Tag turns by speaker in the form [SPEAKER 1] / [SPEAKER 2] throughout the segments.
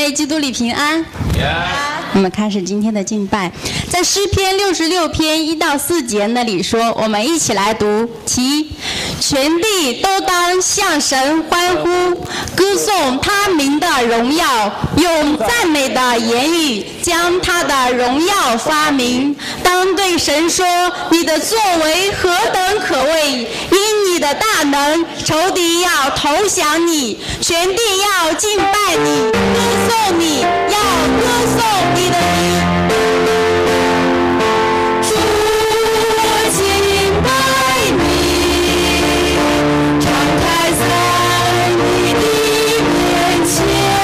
[SPEAKER 1] 位基督里平安。我们开始今天的敬拜，在诗篇66篇1到4节那里说，我们一起来读：其全地都当向神欢呼，歌颂他名的荣耀，用赞美的言语将他的荣耀发明。当对神说，你的作为何等可畏，因你的大能，仇敌要投降你，全地要敬拜你，歌颂你，要歌颂你的名。主，我敬拜你，敞开在你的面前。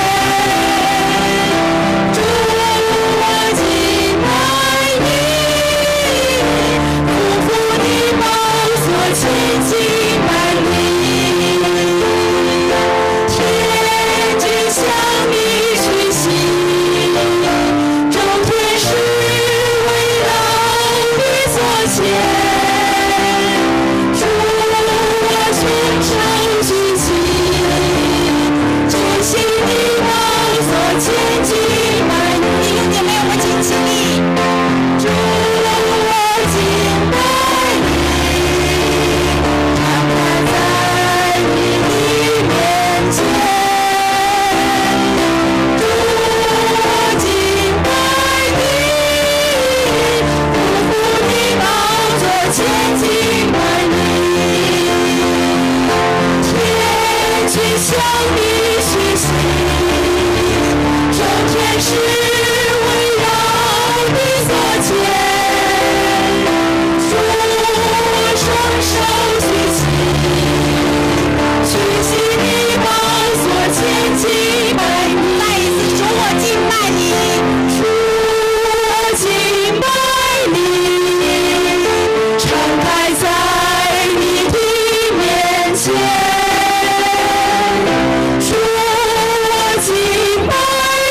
[SPEAKER 1] 主，我敬拜你，匍匐你宝座前敬拜你，天君向你屈膝，众天使围绕你座前。主，我全身举起，举起你宝座前敬拜你。弟兄姐妹，我们请起立。主，我敬拜你，敞开在你的面前。主，我敬拜你，匍匐你宝座前敬拜你，天君向你屈膝，众天使围绕你座前。主，我双手举起，举起你宝座前敬拜你。再一次，主，我敬拜你，主，我敬拜你，敞开在你的面前。主，我敬拜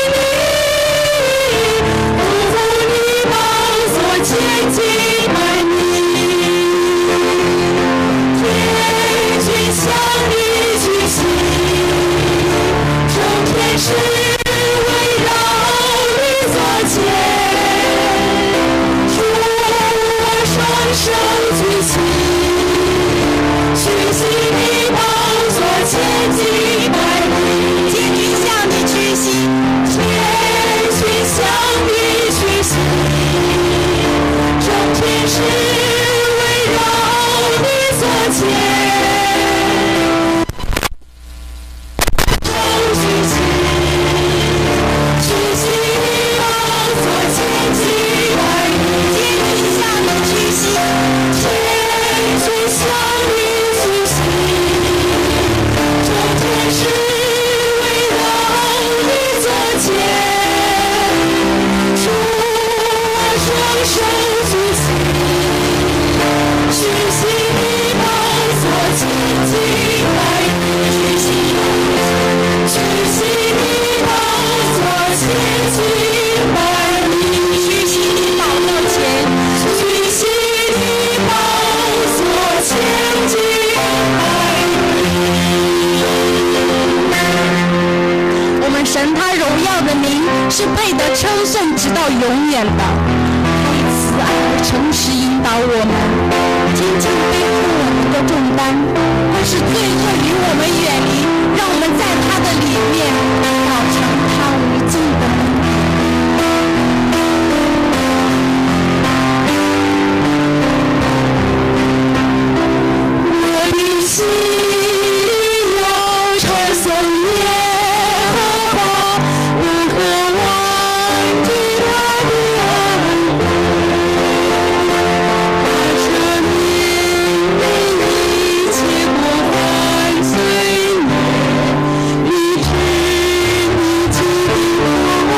[SPEAKER 1] 你，匍匐你宝座前敬拜你，天君向你屈膝，众天使围绕你座前。主，我双手举起，举起你宝座前敬拜你，天君向你屈膝，天君向你屈膝，众天使围绕你座前。手举起，举起你宝座前敬拜你，天君向你屈膝，天君向你屈膝，众天使围绕你座前。主，我双手举起，举起你宝座前敬拜你，举起你宝座前敬拜你，举起你宝座前，举起你宝座前敬拜你。我们神他荣耀的名是配得称颂直到永远的，他以慈爱和诚实引导我们，紧紧背负我们的重担，但是最后与我们远离，让我们在他的里面饱尝他无尽的恩典。我的心要传颂耶和华，我渴望听他的恩典，把生命的一切过犯罪孽，你知你记的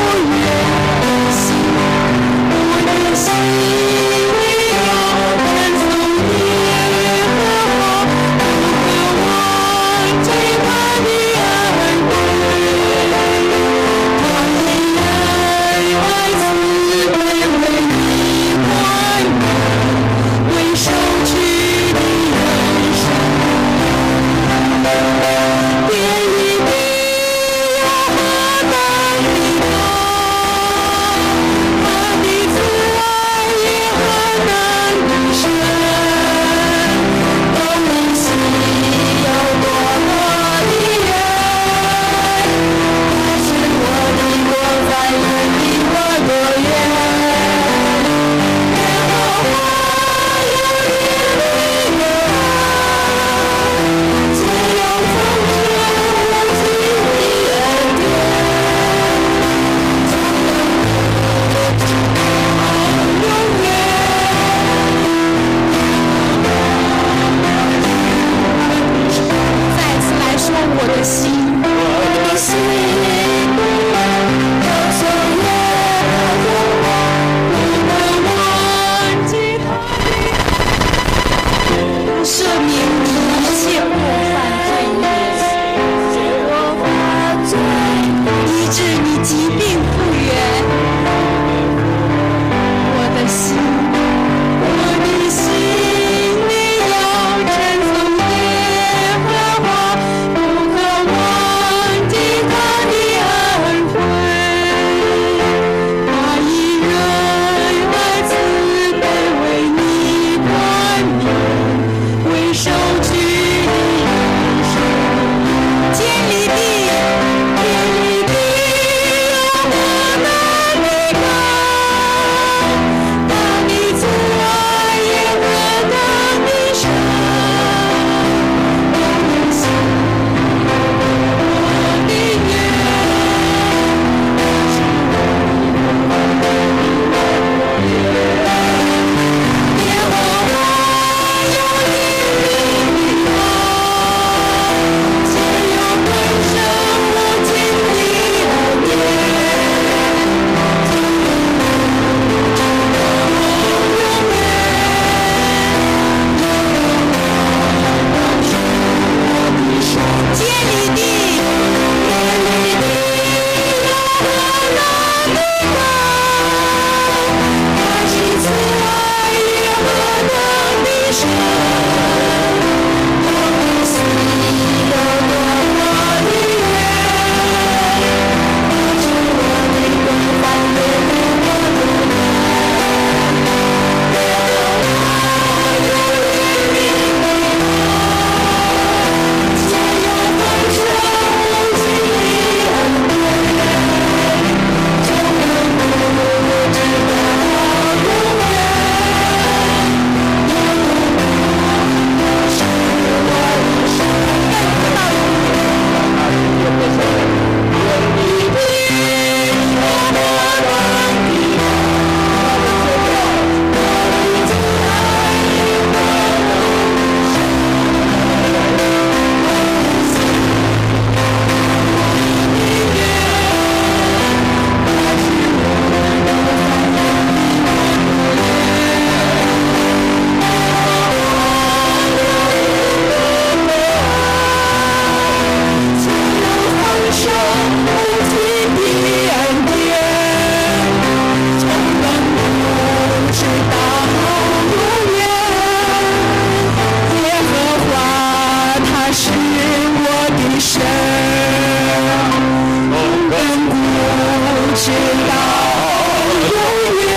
[SPEAKER 2] 直到永远。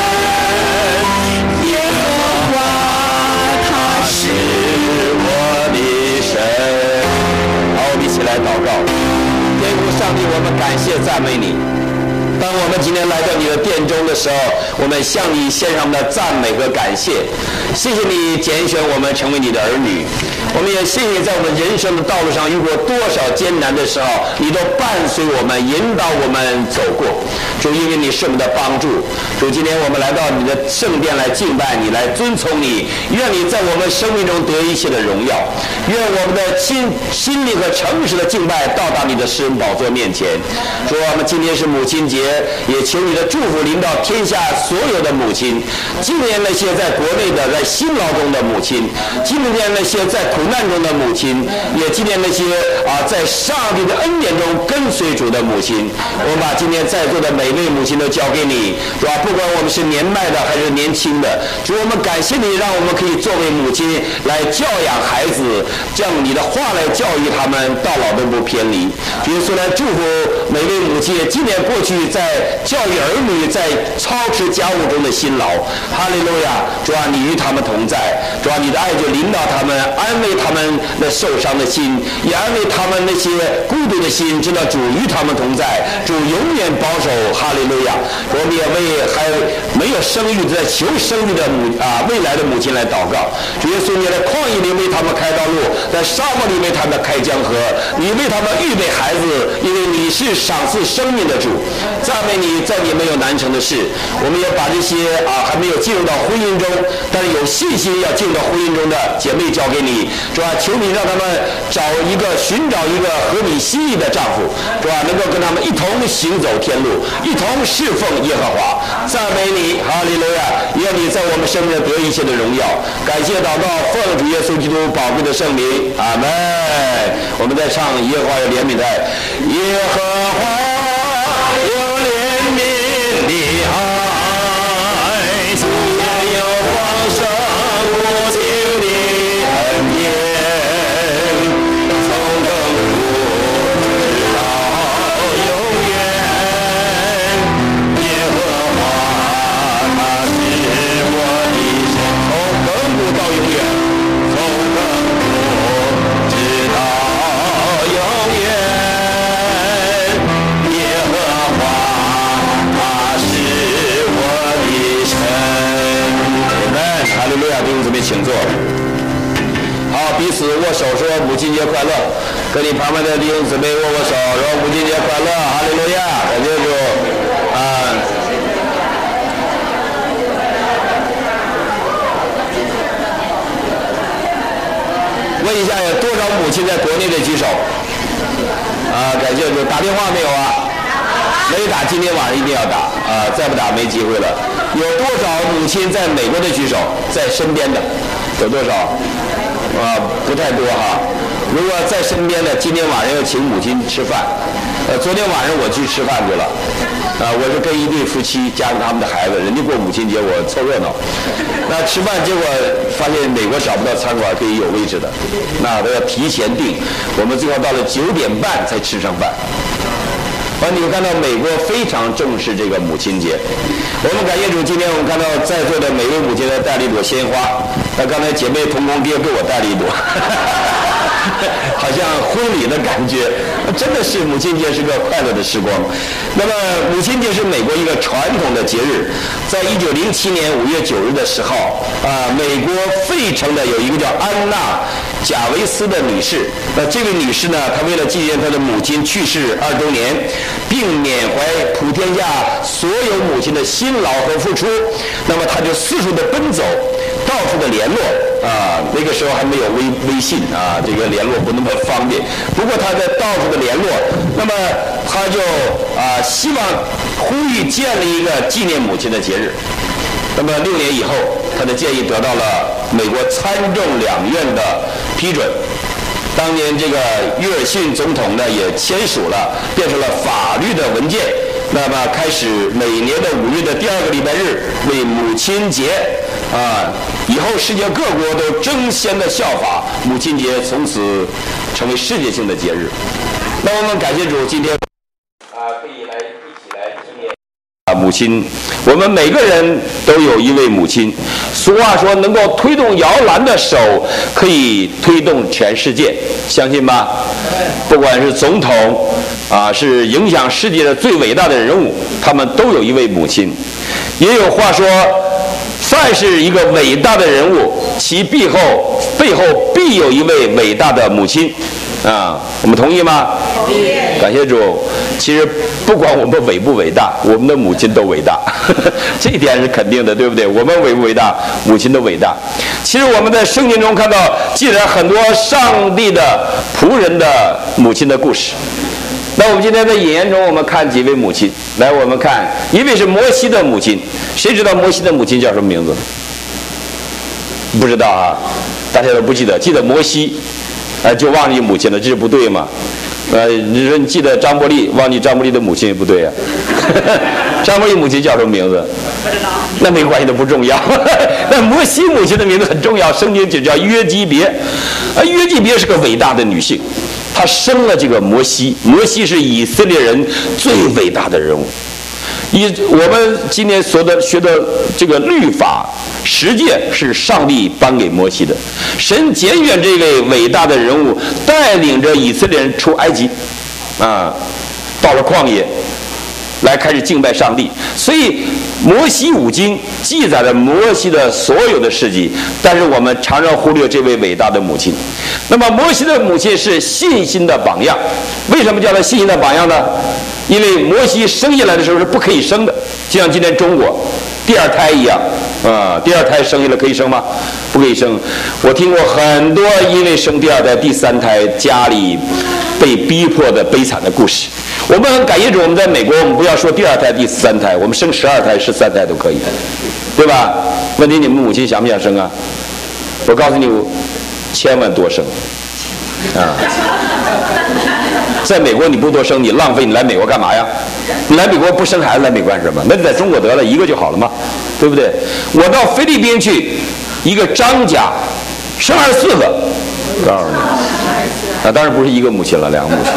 [SPEAKER 2] 耶和华他是我的神。好，我们一起来祷告。天父上帝，我们感谢赞美你。当我们今天来到你的殿中的时候，我们向你献上的赞美和感谢。谢谢你拣选我们成为你的儿女，我们也谢谢在我们人生的道路上遇过多少艰难的时候，你都伴随我们，引导我们走过。主，因为你是我们的帮助。主，今天我们来到你的圣殿来敬拜你，来遵从你，愿你在我们生命中得一切的荣耀，愿我们的心灵和诚实的敬拜到达你的施恩宝座面前。主，我们今天是母亲节，也求你的祝福临到天下所有的母亲，纪念那些在国内的在辛劳中的母亲，纪念那些在苦难中的母亲，也纪念那些在上帝的恩典中跟随主的母亲。我们把今天在座的每位母亲都交给你，主啊，不管我们是年迈的还是年轻的，主，我们感谢你，让我们可以作为母亲来教养孩子，将你的话来教育他们，到老都不偏离。耶稣来祝福每位母亲，纪念过去在教育儿女在操持家务中的辛劳。哈利路亚！主啊，你与他们同在，主啊，你的爱就领导他们，安慰他们那受伤的心，也安慰他们那些孤独的心，知道主与他们同在，主永远保守。哈利路亚！我们也为还没有生育在求生育的未来的母亲来祷告。主耶稣，你在旷野里为他们开道路，在沙漠里为他们开江河，你为他们预备孩子，因为你是赏赐生命的主。赞美你，在你没有难成的事。我们也把这些还没有进入到婚姻中，但是有信心要进入到婚姻中的姐妹交给你，主啊，求你让他们寻找一个合你心意的丈夫，主啊，能够跟他们一同行走天路，一同侍奉耶和华。赞美你，哈利路亚！愿你在我们生命中得一切的荣耀。感谢祷告，奉主耶稣基督宝贵的圣名，阿门。我们再唱耶和华有怜悯的爱，耶和华有怜悯的爱，也有丰盛无尽的恩典，从亘古直到永远。耶和华他是我的神，从亘古到永远，从亘古直到永远。耶和华他是我的神。阿门。哈利路亚！弟兄姊妹，请坐。好，彼此握手，说母亲节快乐。跟你旁边的弟兄姊妹握握手，说母亲节快乐。哈利路亚！感谢主。问一下，有多少母亲在国内的举手？感谢主。打电话没有啊？没打，今天晚上一定要打再不打没机会了。有多少母亲在美国的举手？在身边的有多少？不太多哈。如果在身边的，今天晚上要请母亲吃饭。昨天晚上我去吃饭去了。我是跟一对夫妻加上他们的孩子，人家过母亲节，我凑热闹。那吃饭结果发现美国找不到餐馆可以有位置的，那都要提前订。我们最后到了9点半才吃上饭。你们看到美国非常重视这个母亲节，我们感谢主，今天我们看到在座的每位母亲都带了一朵鲜花。那刚才姐妹同工爹给我带了一朵，好像婚礼的感觉，真的是母亲节是个快乐的时光。那么母亲节是美国一个传统的节日，在1907年5月9日的时候，美国费城的有一个叫安娜贾维斯的女士，这位女士呢，她为了纪念她的母亲去世2周年，并缅怀普天下所有母亲的辛劳和付出，那么她就四处的奔走，到处的联络那个时候还没有微信这个联络不那么方便。不过她在到处的联络，那么她就希望呼吁建立一个纪念母亲的节日。那么6年以后，他的建议得到了美国参众两院的批准。当年这个约尔逊总统呢也签署了，变成了法律的文件。那么开始每年的5月的第2个礼拜日为母亲节以后世界各国都争先的效法，母亲节从此成为世界性的节日。那我们感谢主，今天可以一起来纪念母亲，我们每个人都有一位母亲。俗话说，能够推动摇篮的手，可以推动全世界，相信吗？不管是总统是影响世界的最伟大的人物，他们都有一位母亲。也有话说，凡是一个伟大的人物，其背后必有一位伟大的母亲。我们同意吗？同意。感谢主。其实不管我们伟不伟大，我们的母亲都伟大，这一点是肯定的，对不对？我们伟不伟大，母亲都伟大。其实我们在圣经中看到记载很多上帝的仆人的母亲的故事。那我们今天在引言中，我们看几位母亲。来，我们看一位是摩西的母亲。谁知道摩西的母亲叫什么名字？不知道啊，大家都不记得，记得摩西。就忘记母亲了，这是不对嘛？你说你记得张伯利，忘记张伯利的母亲也不对呀。张伯利母亲叫什么名字？不知道。那没关系，那不重要。那摩西母亲的名字很重要，圣经就叫约基别。约基别是个伟大的女性，她生了这个摩西。摩西是以色列人最伟大的人物。我们今天学的这个律法实践是上帝颁给摩西的，神拣选这位伟大的人物，带领着以色列人出埃及，到了旷野，来开始敬拜上帝。所以摩西五经记载了摩西的所有的事迹，但是我们常常忽略这位伟大的母亲。那么摩西的母亲是信心的榜样。为什么叫她信心的榜样呢？因为摩西生下来的时候是不可以生的，就像今天中国第二胎一样第二胎生下来可以生吗？不可以生。我听过很多因为生第二胎、第三胎家里被逼迫的悲惨的故事。我们很感谢主，我们在美国，我们不要说第二胎、第三胎，我们生12胎、13胎都可以，对吧？问题你们母亲想不想生啊？我告诉你，千万多生在美国你不多生，你浪费，你来美国干嘛呀？你来美国不生孩子来美国干什么？那就在中国得了一个就好了嘛，对不对？我到菲律宾去，一个张家生24个，告诉你，当然不是一个母亲了，2个母亲，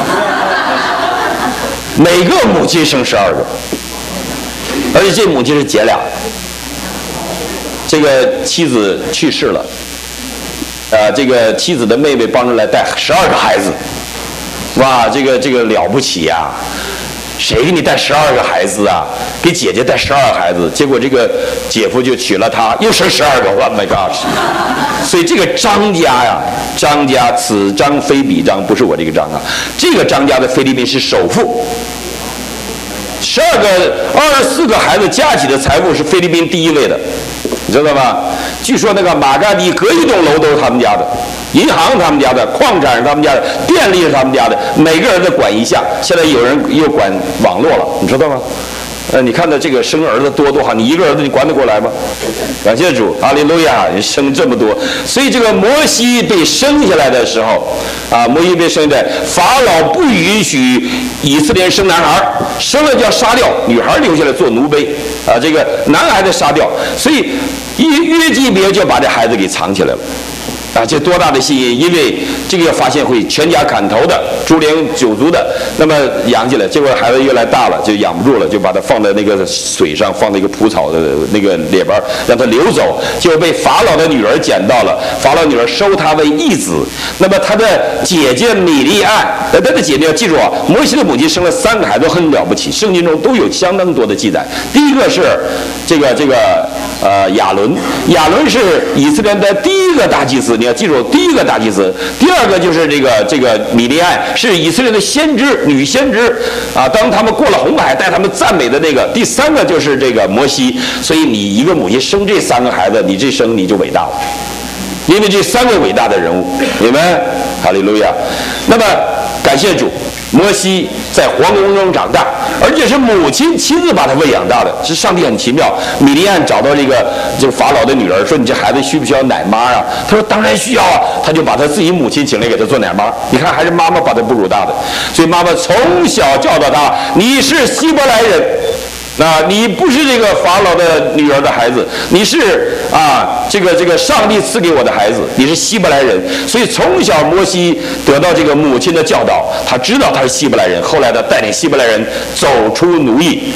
[SPEAKER 2] 每个母亲生12个，而且这母亲是姐俩，这个妻子去世了，这个妻子的妹妹帮着来带12个孩子。哇，这个了不起呀！谁给你带12个孩子啊？给姐姐带12个孩子，结果这个姐夫就娶了她，又生12个。Oh my God！ 所以这个张家呀，张家此张非彼张，不是我这个张啊，这个张家在菲律宾是首富。24个孩子加起的财富是菲律宾第1位的，你知道吗？据说那个马嘎迪隔一栋楼都是他们家的。银行他们家的，矿产是他们家的，电力是他们家的，每个儿子管一项。现在有人又管网络了，你知道吗？你看到这个生儿子多好，你一个儿子你管得过来吗？感谢主，哈利路亚！你生这么多，所以这个摩西被生下来的时候，摩西被生下来，法老不允许以色列人生男孩，生了就要杀掉，女孩留下来做奴婢，这个男孩子杀掉，所以约基别就把这孩子给藏起来了。这多大的信心！因为这个发现会全家砍头的，株连九族的，那么养起来，结果孩子越来大了，就养不住了，就把它放在那个水上，放在一个蒲草的那个里边，让它流走，就被法老的女儿捡到了。法老女儿收他为义子。那么他的姐姐米利暗，他的姐姐要记住啊，摩西的母亲生了3个孩子，都很了不起，圣经中都有相当多的记载。第一个是亚伦，亚伦是以色列的第1个大祭司。你要记住，第1个大祭司。第2个就是这个米利暗，是以色列的先知，女先知当他们过了红海，带他们赞美的那个。第3个就是这个摩西。所以你一个母亲生这3个孩子，你这生你就伟大了，因为这3个伟大的人物，你们哈利路亚。那么感谢主，摩西在皇宫中长大，而且是母亲亲自把他喂养大的，是上帝很奇妙。米利暗找到这个法老的女儿，说你这孩子需不需要奶妈啊？他说当然需要啊，他就把他自己母亲请来给他做奶妈。你看还是妈妈把他哺乳大的，所以妈妈从小教导他，你是希伯来人。你不是这个法老的女儿的孩子，你是这个上帝赐给我的孩子，你是希伯来人。所以从小摩西得到这个母亲的教导，他知道他是希伯来人。后来他带领希伯来人走出奴役，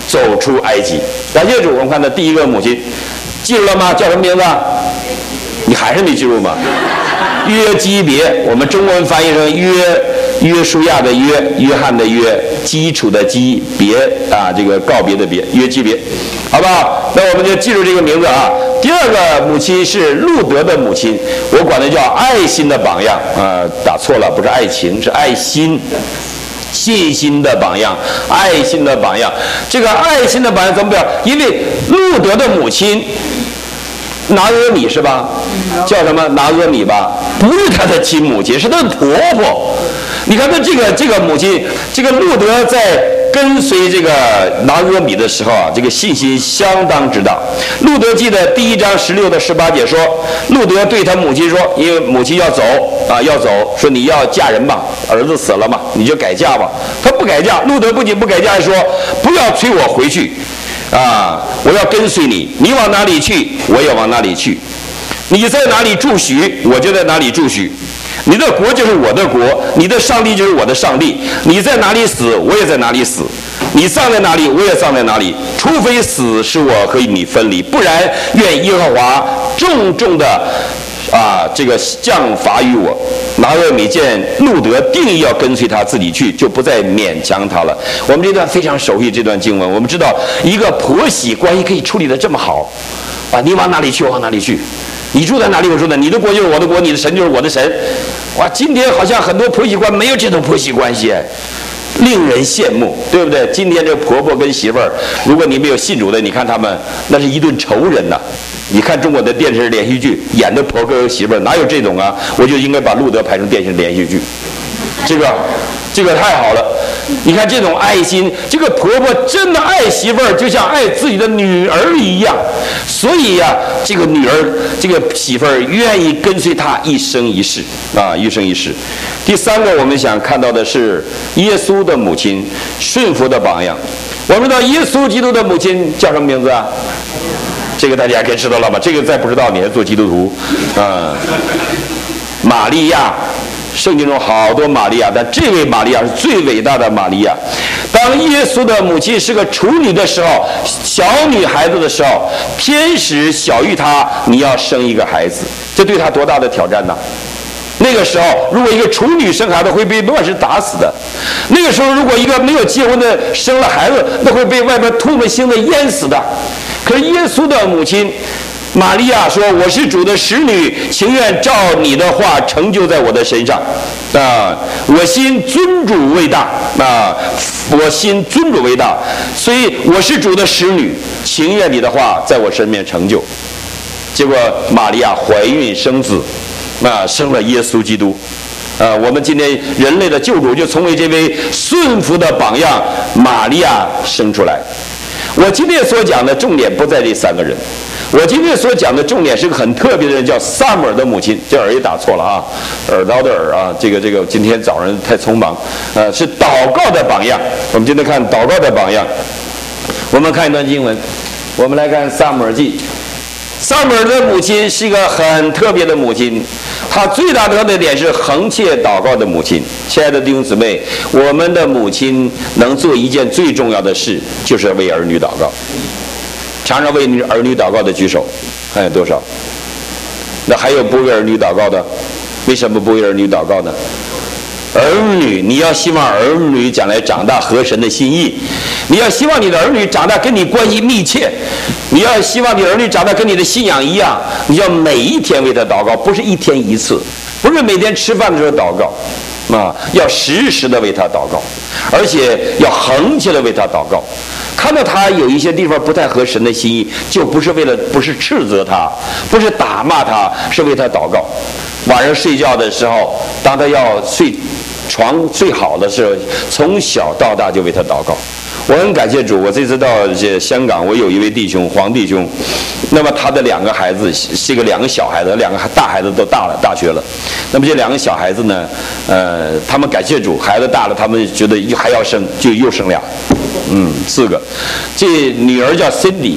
[SPEAKER 2] 走出埃及。感谢主，我们看到第一个母亲，记住了吗？叫什么名字？你还是没记住吗？约基别，我们中文翻译成约书亚的约翰的约，基础的基，别啊，这个告别的别，约基别，好不好？那我们就记住这个名字啊。第二个母亲是路德的母亲，我管它叫爱心的榜样啊，打错了，不是爱情，是爱心。信心的榜样，爱心的榜样。这个爱心的榜样怎么表？因为路德的母亲拿俄米是吧？叫什么？拿俄米吧？不是他的亲母亲，是他的婆婆。你看他这个母亲，这个路德在跟随这个拿俄米的时候啊，这个信心相当之大。路德记的第1章16到18节说，路德对他母亲说，因为母亲要走啊，要走，说你要嫁人吧，儿子死了嘛，你就改嫁吧。他不改嫁，路德不仅不改嫁，还说不要催我回去啊，我要跟随你，你往哪里去，我也往哪里去。你在哪里住许，我就在哪里住许。你的国就是我的国，你的上帝就是我的上帝。你在哪里死，我也在哪里死；你葬在哪里，我也葬在哪里。除非死使我和你分离，不然愿耶和华重重的这个降罚于我。拿俄米见路德定义要跟随他自己去，就不再勉强他了。我们这段非常熟悉这段经文，我们知道一个婆媳关系可以处理得这么好啊！你往哪里去，我往哪里去。你住在哪里，我住在哪里。你的国就是我的国，你的神就是我的神。哇，今天好像很多婆媳关没有这种婆媳关系，令人羡慕，对不对？今天这婆婆跟媳妇儿，如果你没有信主的，你看他们那是一顿仇人呐。你看中国的电视连续剧演的婆婆和媳妇儿，哪有这种啊？我就应该把路德拍成电视连续剧，这个太好了。你看这种爱心，这个婆婆真的爱媳妇儿，就像爱自己的女儿一样。所以呀，这个女儿，这个媳妇儿愿意跟随她一生一世啊，一生一世。第三个，我们想看到的是耶稣的母亲顺服的榜样。我们知道耶稣基督的母亲叫什么名字啊？这个大家该知道了吧？这个再不知道你还做基督徒啊？玛利亚。圣经中好多玛利亚，但这位玛利亚是最伟大的玛利亚。当耶稣的母亲是个处女的时候，小女孩子的时候，天使晓谕她，你要生一个孩子，这对她多大的挑战呢？那个时候，如果一个处女生孩子会被乱石打死的。那个时候，如果一个没有结婚的生了孩子，那会被外边唾沫星子淹死的。可是耶稣的母亲玛利亚说，我是主的使女，情愿照你的话成就在我的身上啊！我心尊主为大啊！我心尊主为大，所以我是主的使女，情愿你的话在我身边成就。结果玛利亚怀孕生子生了耶稣基督我们今天人类的救主就从为这位顺服的榜样玛利亚生出来。我今天所讲的重点不在这3个人，我今天所讲的重点是个很特别的人，叫撒母耳的母亲。这耳也打错了啊，耳刀的耳啊，这个今天早上太匆忙，是祷告的榜样。我们今天看祷告的榜样，我们看一段经文，我们来看撒母耳记。撒母耳的母亲是一个很特别的母亲，她最大的特点是恒切祷告的母亲。亲爱的弟兄姊妹，我们的母亲能做一件最重要的事，就是为儿女祷告。常常为儿女祷告的举手，看有多少？那还有不为儿女祷告的？为什么不为儿女祷告呢？儿女，你要希望儿女将来长大合神的心意，你要希望你的儿女长大跟你关系密切，你要希望你的儿女长大跟你的信仰一样，你要每一天为他祷告，不是一天一次，不是每天吃饭的时候祷告要时时的为他祷告，而且要恒切的为他祷告。看到他有一些地方不太合神的心意，就不是斥责他，不是打骂他，是为他祷告。晚上睡觉的时候，当他要床睡好的时候，从小到大就为他祷告。我很感谢主，我这次到香港，我有一位弟兄黄弟兄，那么他的2个孩子是2个小孩子，2个大孩子都大了，大学了。那么这2个小孩子呢，他们感谢主，孩子大了，他们觉得还要生，就又生俩，4个。这女儿叫 Cindy，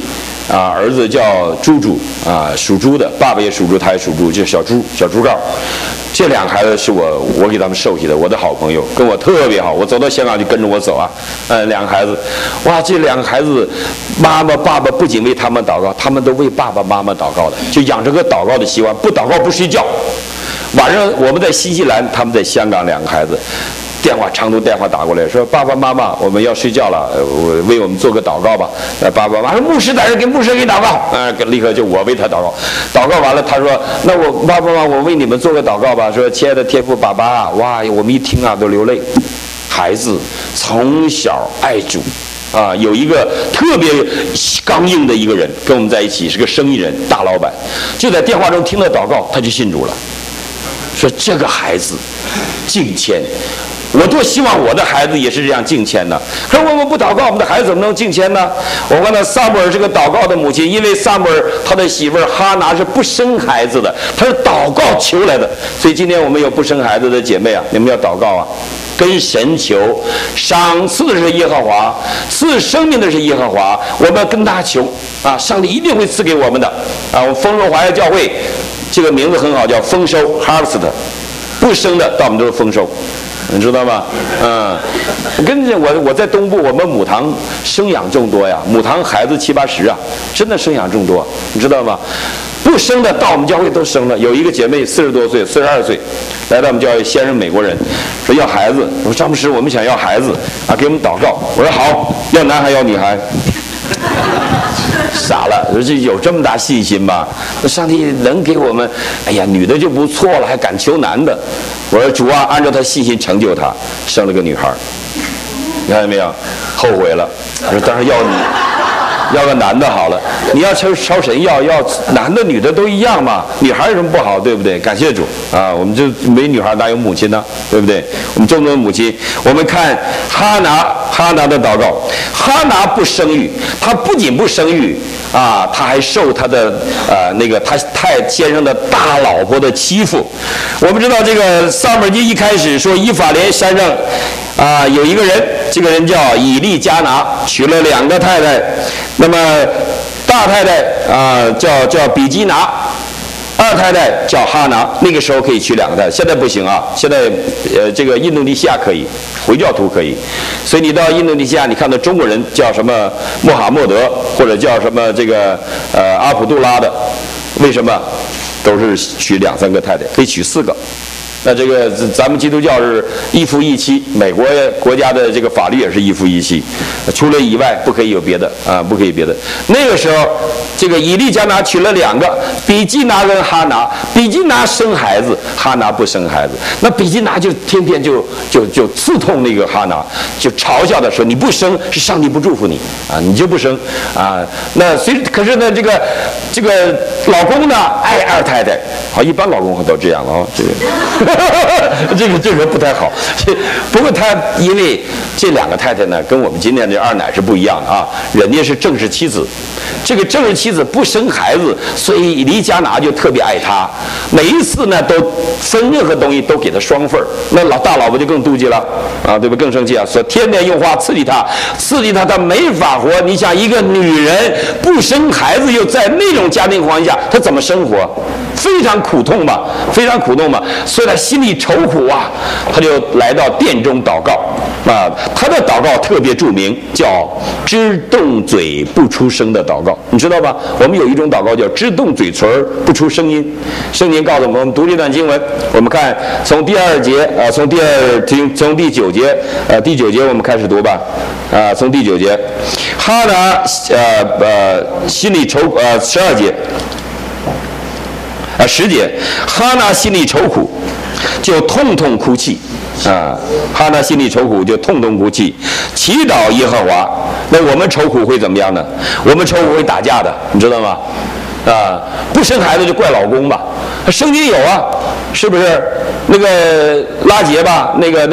[SPEAKER 2] 儿子叫猪猪属猪的，爸爸也属猪，他也属猪，就是小猪羔。这两个孩子是我给他们授起的，我的好朋友，跟我特别好。我走到香港就跟着我走啊。两个孩子，哇，这两个孩子，妈妈爸爸不仅为他们祷告，他们都为爸爸妈妈祷告的，就养成个祷告的习惯，不祷告不睡觉。晚上我们在新西兰，他们在香港，两个孩子。长途电话打过来说：“爸爸妈妈，我们要睡觉了，为我们做个祷告吧。”爸爸妈妈说：“牧师在这，给牧师给祷告。”立刻就我为他祷告。祷告完了，他说：“那我爸爸妈妈，我为你们做个祷告吧。”说：“亲爱的天父爸爸啊，哇，我们一听啊都流泪。孩子从小爱主有一个特别刚硬的一个人跟我们在一起，是个生意人，大老板，就在电话中听了祷告，他就信主了。说这个孩子敬虔。”我多希望我的孩子也是这样敬虔的。可是我们不祷告，我们的孩子怎么能敬虔呢？我看到撒母耳是个祷告的母亲，因为撒母耳他的媳妇哈拿是不生孩子的，他是祷告求来的。所以今天我们有不生孩子的姐妹啊，你们要祷告啊，跟神求，赏赐的是耶和华，赐生命的是耶和华，我们要跟他求上帝一定会赐给我们的我们丰收华夏教会这个名字很好，叫丰收 harvest， 不生的到我们都是丰收。你知道吗？我在东部，我们母堂生养众多呀，母堂孩子70、80真的生养众多，你知道吗？不生的到我们教会都生了。有一个姐妹40多岁，42岁，来到我们教会，先生美国人，说要孩子。我说张牧师，我们想要孩子给我们祷告。我说好，要男孩要女孩。傻了，这有这么大信心吗？那上帝能给我们？哎呀，女的就不错了，还敢求男的？我说主啊，按照他信心成就他，生了个女孩。你看见没有？后悔了。我说当然要个男的好了。你要朝神要男的女的都一样嘛，女孩有什么不好，对不对？感谢主我们就没女孩哪有母亲呢，对不对？我们众多的母亲，我们看哈拿的祷告，哈拿不生育，他不仅不生育他还受他的他先生的大老婆的欺负。我们知道这个撒母耳记一开始说以法莲山上有一个人，这个人叫以利加拿，娶了2个太太。那么大太太叫比基拿，二太太叫哈拿。那个时候可以娶2个太太，现在不行啊。现在这个印度尼西亚可以，回教徒可以。所以你到印度尼西亚，你看到中国人叫什么穆罕默德，或者叫什么这个阿卜杜拉的，为什么都是娶2、3个太太，可以娶4个？那这个咱们基督教是一夫一妻，美国国家的这个法律也是一夫一妻，除了以外不可以有别的不可以别的。那个时候，这个以利加拿娶了2个，比基拿跟哈拿，比基拿生孩子，哈拿不生孩子。那比基拿就天天就刺痛那个哈拿，就嘲笑他说：“你不生是上帝不祝福你你就不生那可是呢，这个老公呢爱2太太，好，一般老公都这样了这个。这个不太好。不过他因为这2个太太呢，跟我们今天这2奶是不一样的人家是正式妻子，这个正式妻子不生孩子，所以以利加拿就特别爱她，每一次呢都分任何东西都给她双份，那大老婆就更妒忌了对吧？更生气所以天天用话刺激她，她没法活。你想一个女人不生孩子，又在那种家庭环境下，她怎么生活？非常苦痛嘛，所以他心里愁苦他就来到殿中祷告他的祷告特别著名，叫只动嘴不出声的祷告，你知道吧？我们有一种祷告叫只动嘴唇不出声音。圣经告诉我们读这段经文，我们看从第2节从第9节第9节我们开始读吧从第9节，哈拿心里愁12节。10节，哈拿心里愁苦，就痛痛哭泣哈拿心里愁苦，就痛痛哭泣，祈祷耶和华。那我们愁苦会怎么样呢？我们愁苦会打架的，你知道吗？不生孩子就怪老公吧， 圣经有啊，是不是？那个拉结吧，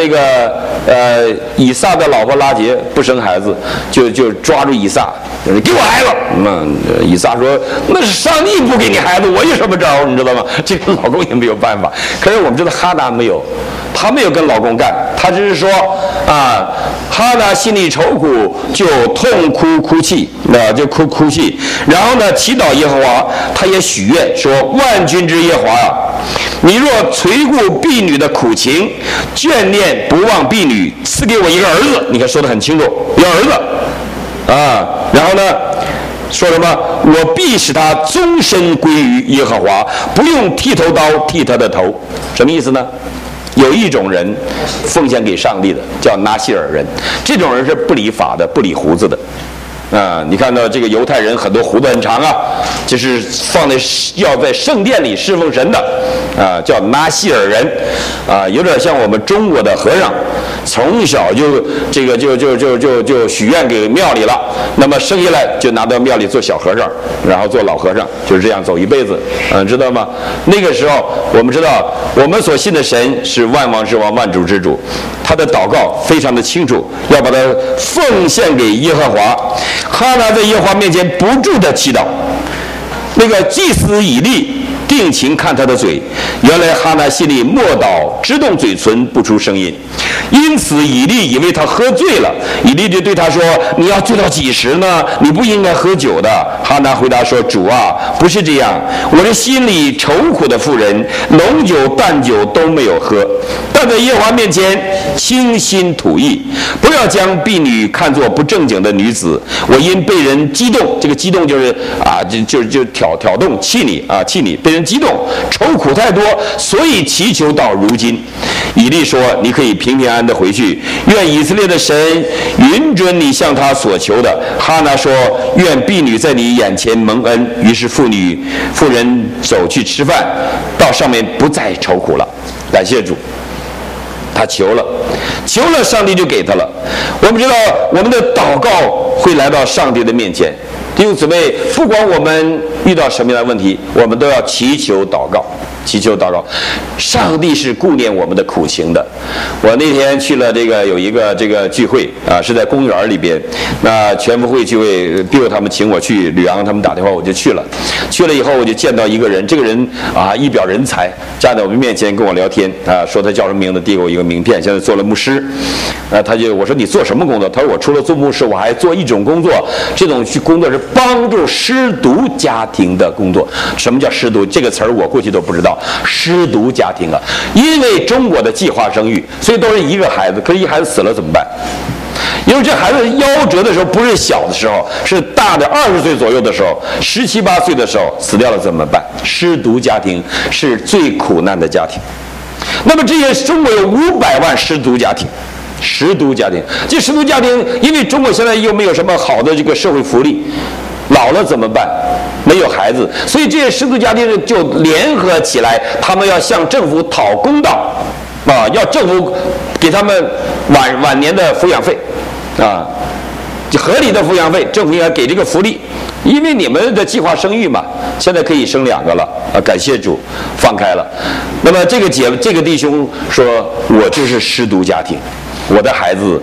[SPEAKER 2] 以撒的老婆拉结不生孩子，就抓住以撒，给我孩子。以撒说那是上帝不给你孩子，我有什么招？你知道吗？这个老公也没有办法。可是我们知道哈拿没有，她没有跟老公干，她只是说啊，哈拿心里愁苦，就痛哭泣，就哭泣，然后呢祈祷耶和华，她也许愿说：万军之耶和华啊，你若垂顾婢女的苦情，眷念不忘婢女，赐给我一个儿子。你看说得很清楚，有儿子啊。然后呢说什么？我必使他终身归于耶和华，不用剃头刀剃他的头。什么意思呢？有一种人奉献给上帝的，叫拿西尔人。这种人是不理发的，不理胡子的。你看到这个犹太人很多胡子很长啊，就是要在圣殿里侍奉神的叫拿西尔人有点像我们中国的和尚，从小就许愿给庙里了，那么生下来就拿到庙里做小和尚，然后做老和尚，就是这样走一辈子知道吗？那个时候我们知道我们所信的神是万王之王，万主之主，他的祷告非常的清楚，要把它奉献给耶和华。哈拿在耶和华面前不住的祈祷，那个祭司以利定睛看他的嘴，原来哈拿心里默祷，直动嘴唇，不出声音。因此以利以为他喝醉了，以利就对他说：你要醉到几时呢？你不应该喝酒的。哈拿回答说：主啊，不是这样，我是心里愁苦的妇人，浓酒淡酒都没有喝，但在耶和华面前倾心吐意，不要将婢女看作不正经的女子。我因被人激动，这个激动就是就挑动气你被人激动，愁苦太多，所以祈求到如今。以利说：你可以平平安安的回去，愿以色列的神允准你向他所求的。哈拿说：愿婢女在你眼前蒙恩。于是妇人走去吃饭，到上面不再愁苦了。感谢主，他求了，上帝就给他了。我们知道我们的祷告会来到上帝的面前。弟兄姊妹，不管我们遇到什么样的问题，我们都要祈求祷告。上帝是顾念我们的苦情的。我那天去了有一个聚会是在公园里边，那全福会聚会，Bill他们请我去，吕昂他们打电话，我就去了以后我就见到一个人，这个人一表人才，站在我们面前跟我聊天说他叫什么名字，递给我一个名片，现在做了牧师我说你做什么工作？他说我除了做牧师，我还做一种工作，这种工作是帮助失独家庭的工作。什么叫失独这个词儿我过去都不知道。失独家庭因为中国的计划生育，所以都是一个孩子，可是一孩子死了怎么办？因为这孩子夭折的时候不是小的时候，是大的20岁左右的时候，17、18岁的时候死掉了怎么办？失独家庭是最苦难的家庭。那么这些中国有500万失独家庭，这失独家庭，因为中国现在又没有什么好的这个社会福利，老了怎么办？没有孩子，所以这些失独家庭就联合起来，他们要向政府讨公道要政府给他们晚年的抚养费就合理的抚养费，政府应该给这个福利，因为你们的计划生育嘛，现在可以生2个了感谢主放开了。那么这个弟兄说，我就是失独家庭，我的孩子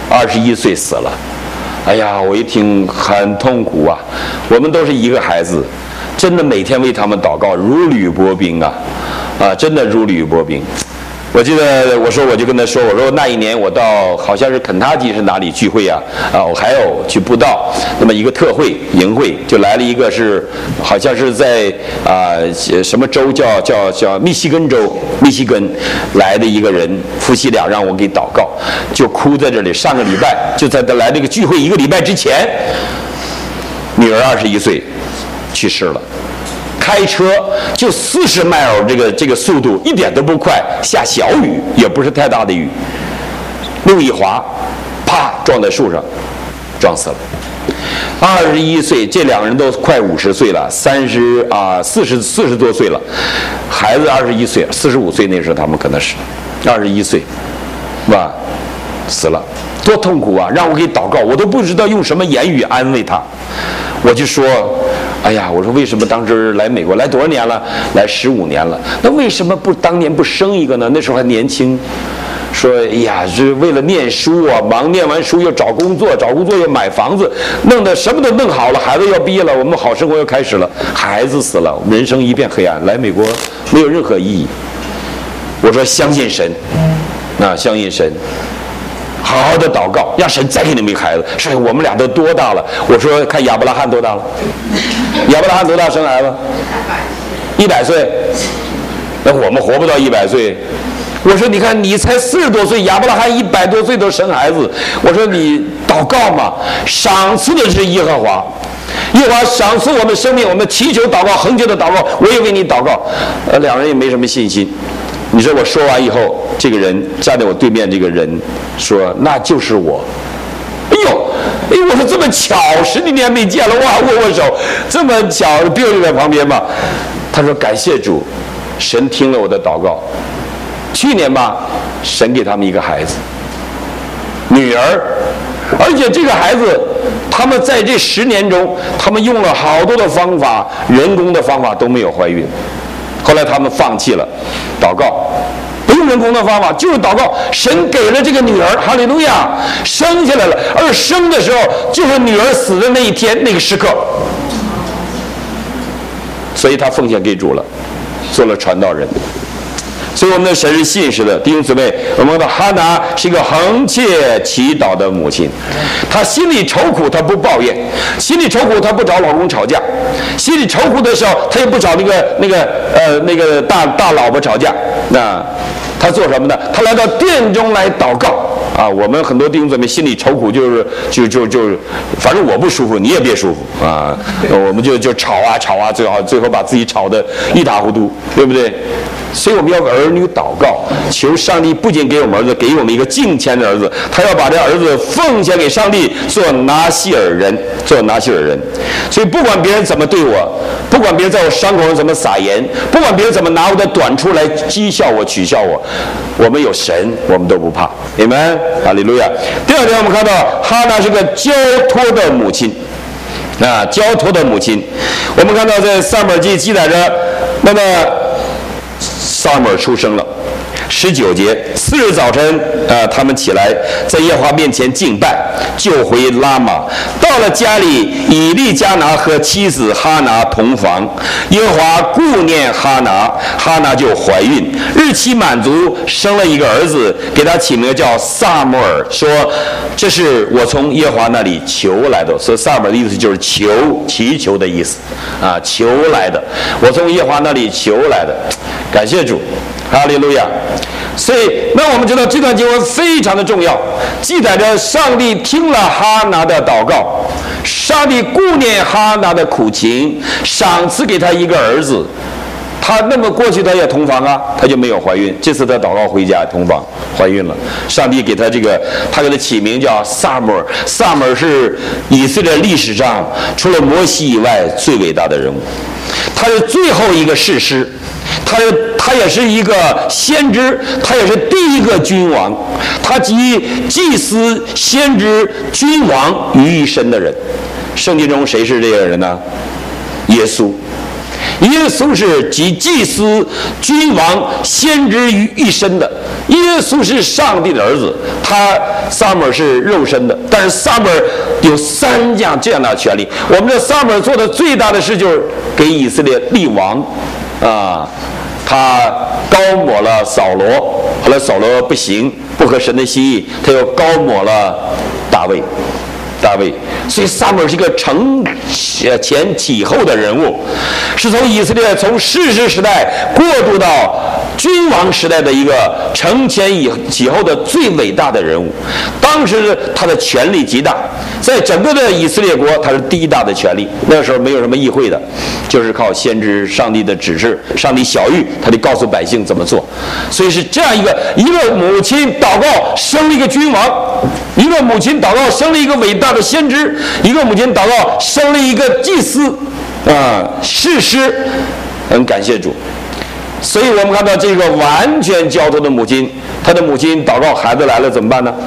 [SPEAKER 2] 21岁死了。哎呀，我一听很痛苦我们都是一个孩子，真的每天为他们祷告如履薄冰真的如履薄冰。我记得我就跟他说，我说那一年我到好像是肯塔基是哪里聚会我还有去布道，那么一个特会营会就来了一个好像是在什么州叫密西根州，密西根来的一个人，夫妻俩让我给祷告，就哭在这里。上个礼拜就在他来这个聚会1个礼拜之前，女儿21岁去世了。开车就40迈尔这个速度，一点都不快，下小雨也不是太大的雨，路一滑，啪撞在树上，撞死了。21岁，这2个人都快50岁了，40多岁了，孩子21岁，45岁那时候他们可能是21岁，是吧？死了，多痛苦让我给祷告，我都不知道用什么言语安慰他。我就说， 哎呀，我说为什么当时来美国来多少年了？来15年了。那为什么当年不生一个呢？那时候还年轻。说哎呀，是为了念书啊，忙念完书又找工作，找工作又买房子，弄得什么都弄好了，孩子要毕业了，我们好生活又开始了，孩子死了，人生一片黑暗，来美国没有任何意义。我说相信神，相信神，好好的祷告，让神再给你们一个孩子。是我们俩都多大了？我说看亚伯拉罕多大了？亚伯拉罕多大生孩子？100岁。那我们活不到100岁。我说你看你才40多岁，亚伯拉罕100多岁都生孩子。我说你祷告嘛，赏赐的是耶和华，耶和华赏赐我们生命，我们祈求祷告，恒久的祷告，我也为你祷告。两人也没什么信心。你说我说完以后，这个人站在我对面，这个人说那就是我。哎呦，我说这么巧，10几年没见了，哇，握握手，这么巧，别就在旁边嘛。他说感谢主，神听了我的祷告。去年吧，神给他们一个孩子，女儿，而且这个孩子，他们在这10年中，他们用了好多的方法，人工的方法都没有怀孕。后来他们放弃了，祷告，不用人工的方法，就是祷告。神给了这个女儿，哈利路亚，生下来了。而生的时候，就是女儿死的那一天，那个时刻，所以他奉献给主了，做了传道人。所以我们的神是信实的，弟兄姊妹，我们的哈拿是一个恒切祈祷的母亲，她心里愁苦，她不抱怨，心里愁苦，她不找老公吵架，心里愁苦的时候，她也不找那个大老婆吵架。那她做什么呢？她来到殿中来祷告啊！我们很多弟兄姊妹心里愁苦，反正我不舒服，你也别舒服啊！我们就吵啊，最后把自己吵得一塌糊涂，对不对？所以我们要给儿女祷告，求上帝不仅给我们儿子，给我们一个敬虔的儿子，他要把这儿子奉献给上帝，做拿西尔人。所以不管别人怎么对我，不管别人在我伤口上怎么撒盐，不管别人怎么拿我的短处来讥笑我、取笑我，我们有神，我们都不怕。阿们，哈利路亚。第二点，我们看到哈拿是个交托的母亲。交托的母亲，我们看到在撒母耳记记载着，那么撒母耳出生了，19节，4日早晨，他们起来，在耶和华面前敬拜，就回拉玛。到了家里，以利加拿和妻子哈拿同房。耶和华顾念哈拿，哈拿就怀孕，日期满足，生了一个儿子，给他起名叫撒母耳，说这是我从耶和华那里求来的。所以撒母耳的意思就是祈求的意思啊，求来的，我从耶和华那里求来的。感谢主，哈利路亚。所以那我们知道这段经文非常的重要，记载着上帝听了哈拿的祷告，上帝顾念哈拿的苦情，赏赐给他一个儿子。他那么过去他也同房啊，他就没有怀孕，这次他祷告回家同房怀孕了，上帝给他他给他起名叫撒母耳。撒母耳是以色列历史上除了摩西以外最伟大的人物，他是最后一个士师，他也是一个先知，他也是第一个君王，他集祭司、先知、君王于一身的人。圣经中谁是这个人呢？耶稣。耶稣是集祭司、君王、先知于一身的。耶稣是上帝的儿子，撒母耳是肉身的，但是撒母耳有3项这样的权利。我们的撒母耳做的最大的事就是给以色列立王啊。他高抹了扫罗，后来扫罗不行，不合神的心意，他又高抹了大卫。所以撒母耳是一个承前启后的人物，是从以色列从士师时代过渡到君王时代的一个承前启后的最伟大的人物。当时他的权力极大，在整个的以色列国他是第一大的权力。那时候没有什么议会的，就是靠先知上帝的指示，上帝晓谕，他得告诉百姓怎么做。所以是这样一个母亲祷告生了一个君王，一个母亲祷告生了一个伟大的先知，一个母亲祷告生了一个祭司士师。很感谢主。所以我们看到这个完全交托的母亲，她的母亲祷告孩子来了怎么办呢？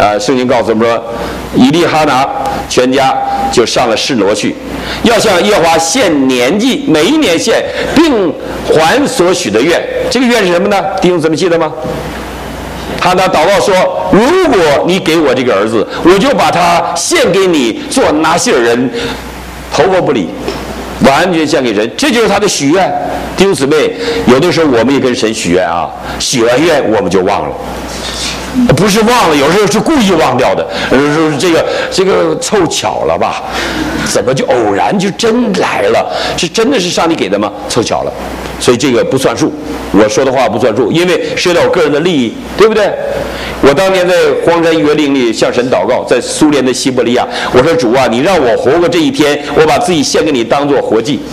[SPEAKER 2] 圣经告诉我们说，以利哈拿全家就上了示罗去，要向耶和华献年祭，每一年献，并还所许的愿。这个愿是什么呢？弟兄姊妹记得吗？哈拿祷告说：“如果你给我这个儿子，我就把他献给你做拿细尔人，头发不理，完全献给神。”这就是他的许愿。弟兄姊妹，有的时候我们也跟神许愿啊，许完愿我们就忘了。不是忘了，有时候是故意忘掉的。说这个凑巧了吧？怎么就偶然就真来了？这真的是上帝给的吗？凑巧了，所以这个不算数。我说的话不算数，因为涉及到我个人的利益，对不对？我当年在荒山约令里向神祷告，在苏联的西伯利亚，我说主啊，你让我活过这一天，我把自己献给你当做活祭。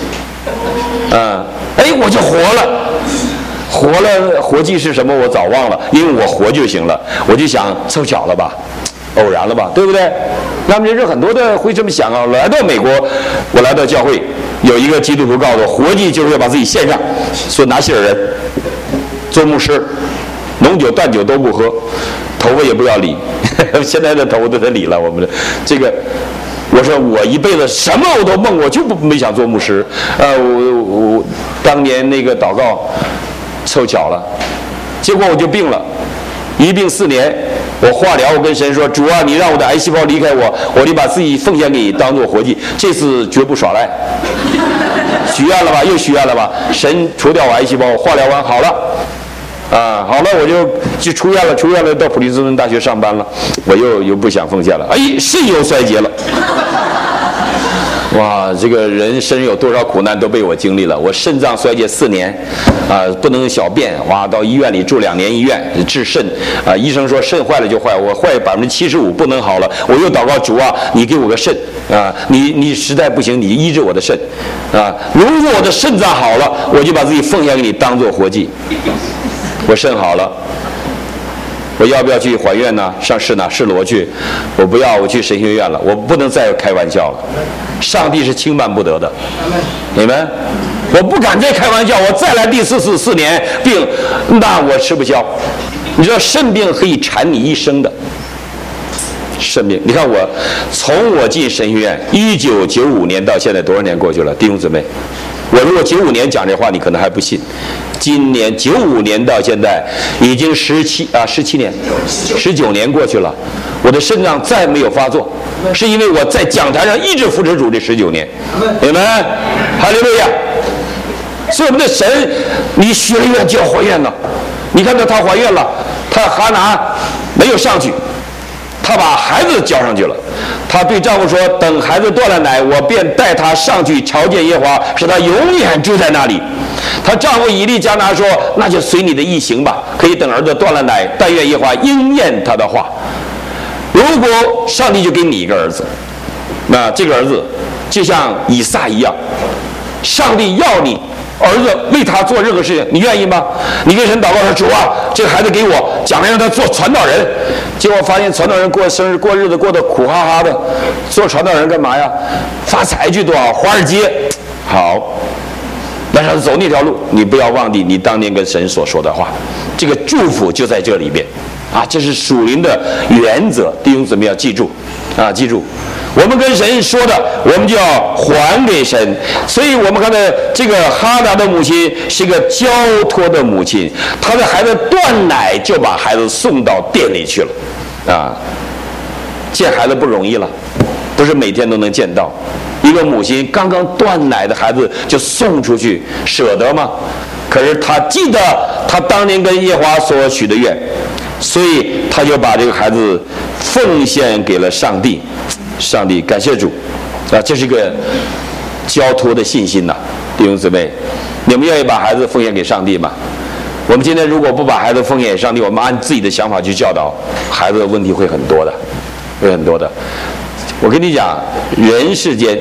[SPEAKER 2] 我就活了。活祭是什么？我早忘了，因为我活就行了。我就想凑巧了吧，偶然了吧，对不对？那么人很多的会这么想啊。来到美国，我来到教会，有一个基督徒告诉我，活祭就是要把自己献上，说拿细尔人，做牧师，浓酒淡酒都不喝，头发也不要理。现在的头发都得理了，我们的这个。我说我一辈子什么我都梦过，就没想做牧师。我当年那个祷告凑巧了，结果我就病了，一病4年。我化疗，我跟神说：“主啊，你让我的癌细胞离开我，我就把自己奉献给你，当做活祭。这次绝不耍赖。”许愿了吧，又许愿了吧，神除掉我癌细胞，化疗完好了。好了，我就出院了，到普林斯顿大学上班了。我又不想奉献了，肾又衰竭了。哇，这个人生有多少苦难都被我经历了。我肾脏衰竭4年，不能小便，哇，到医院里住2年医院治肾，医生说肾坏了就坏，我坏75%不能好了。我又祷告主啊，你给我个肾你实在不行，你医治我的肾如果我的肾脏好了，我就把自己奉献给你当做活祭。我肾好了，我要不要去还愿呢？上示罗去？我不要，我去神学院了。我不能再开玩笑了，上帝是轻慢不得的，你们，我不敢再开玩笑。我再来第4年病，那我吃不消。你知道肾病可以缠你一生的，肾病。你看从我进神学院1995年到现在多少年过去了，弟兄姊妹。我如果95年讲这话，你可能还不信。今年95年到现在已经17年，19年过去了，我的肾脏再没有发作，是因为我在讲台上一直扶持主这19年。你们，哈利路亚！所以我们的神，你许了愿就要还愿了。你看到她怀孕了，她哈拿没有上去。她把孩子交上去了，她对丈夫说：“等孩子断了奶，我便带他上去朝见耶和华，使他永远住在那里。”她丈夫以利加拿说：“那就随你的意行吧，可以等儿子断了奶，但愿耶和华应验他的话。如果上帝就给你一个儿子，那这个儿子就像以撒一样，上帝要你儿子为他做任何事情，你愿意吗？你跟神祷告说：主啊，这个孩子给我，将来让他做传道人。结果发现传道人过生日过日子过得苦哈哈的，做传道人干嘛呀？发财去多少？华尔街好，但是走那条路，你不要忘记你当年跟神所说的话，这个祝福就在这里边啊，这是属灵的原则，弟兄姊妹要记住啊，记住。我们跟神说的，我们就要还给神。所以我们看到这个哈拿的母亲是一个交托的母亲，她的孩子断奶就把孩子送到店里去了啊。见孩子不容易了，不是每天都能见到。一个母亲刚刚断奶的孩子就送出去，舍得吗？可是她记得她当年跟耶和华所许的愿，所以她就把这个孩子奉献给了上帝。上帝，感谢主啊！这是一个交托的信心呐，弟兄姊妹，你们愿意把孩子奉献给上帝吗？我们今天如果不把孩子奉献给上帝，我们按自己的想法去教导孩子的问题会很多的，会很多的。我跟你讲，人世间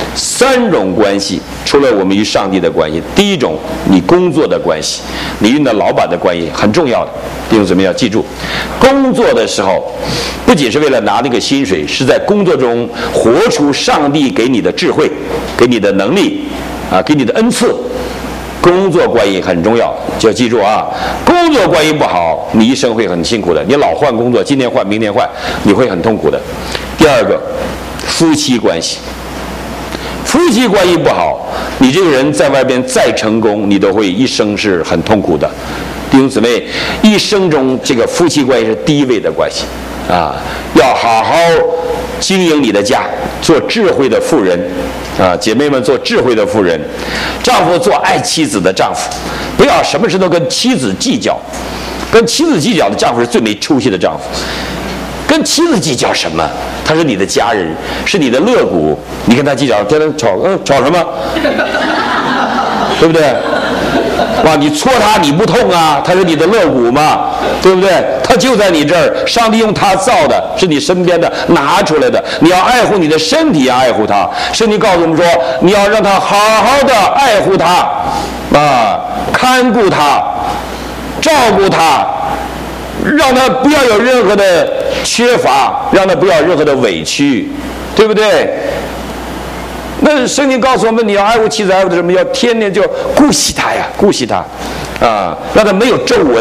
[SPEAKER 2] 3种关系，除了我们与上帝的关系，第一种，你工作的关系，你与你的老板的关系很重要的，弟兄姊妹要记住，工作的时候，不仅是为了拿那个薪水，是在工作中活出上帝给你的智慧，给你的能力啊，给你的恩赐工作关系很重要，就记住啊，工作关系不好，你一生会很辛苦的。你老换工作，今天换明天换，你会很痛苦的。第二个，夫妻关系。夫妻关系不好，你这个人在外边再成功，你都会一生是很痛苦的。弟兄姊妹，一生中这个夫妻关系是第一位的关系啊，要好好经营你的家，做智慧的妇人啊，姐妹们做智慧的妇人，丈夫做爱妻子的丈夫，不要什么事都跟妻子计较，跟妻子计较的丈夫是最没出息的丈夫。跟妻子计较什么？他是你的家人，是你的肋骨，你跟他计较，天天吵，吵什么？对不对？哇，你戳他你不痛啊？他是你的肋骨嘛，对不对？他就在你这儿，上帝用他造的，是你身边的拿出来的。你要爱护你的身体，要爱护他。圣经告诉我们说，你要让他好好的爱护他，啊，看顾他，照顾他。让他不要有任何的缺乏，让他不要有任何的委屈，对不对？那圣经告诉我们，你要爱护妻子，爱护的什么？要天天就顾惜他呀，顾惜他，啊，让他没有皱纹，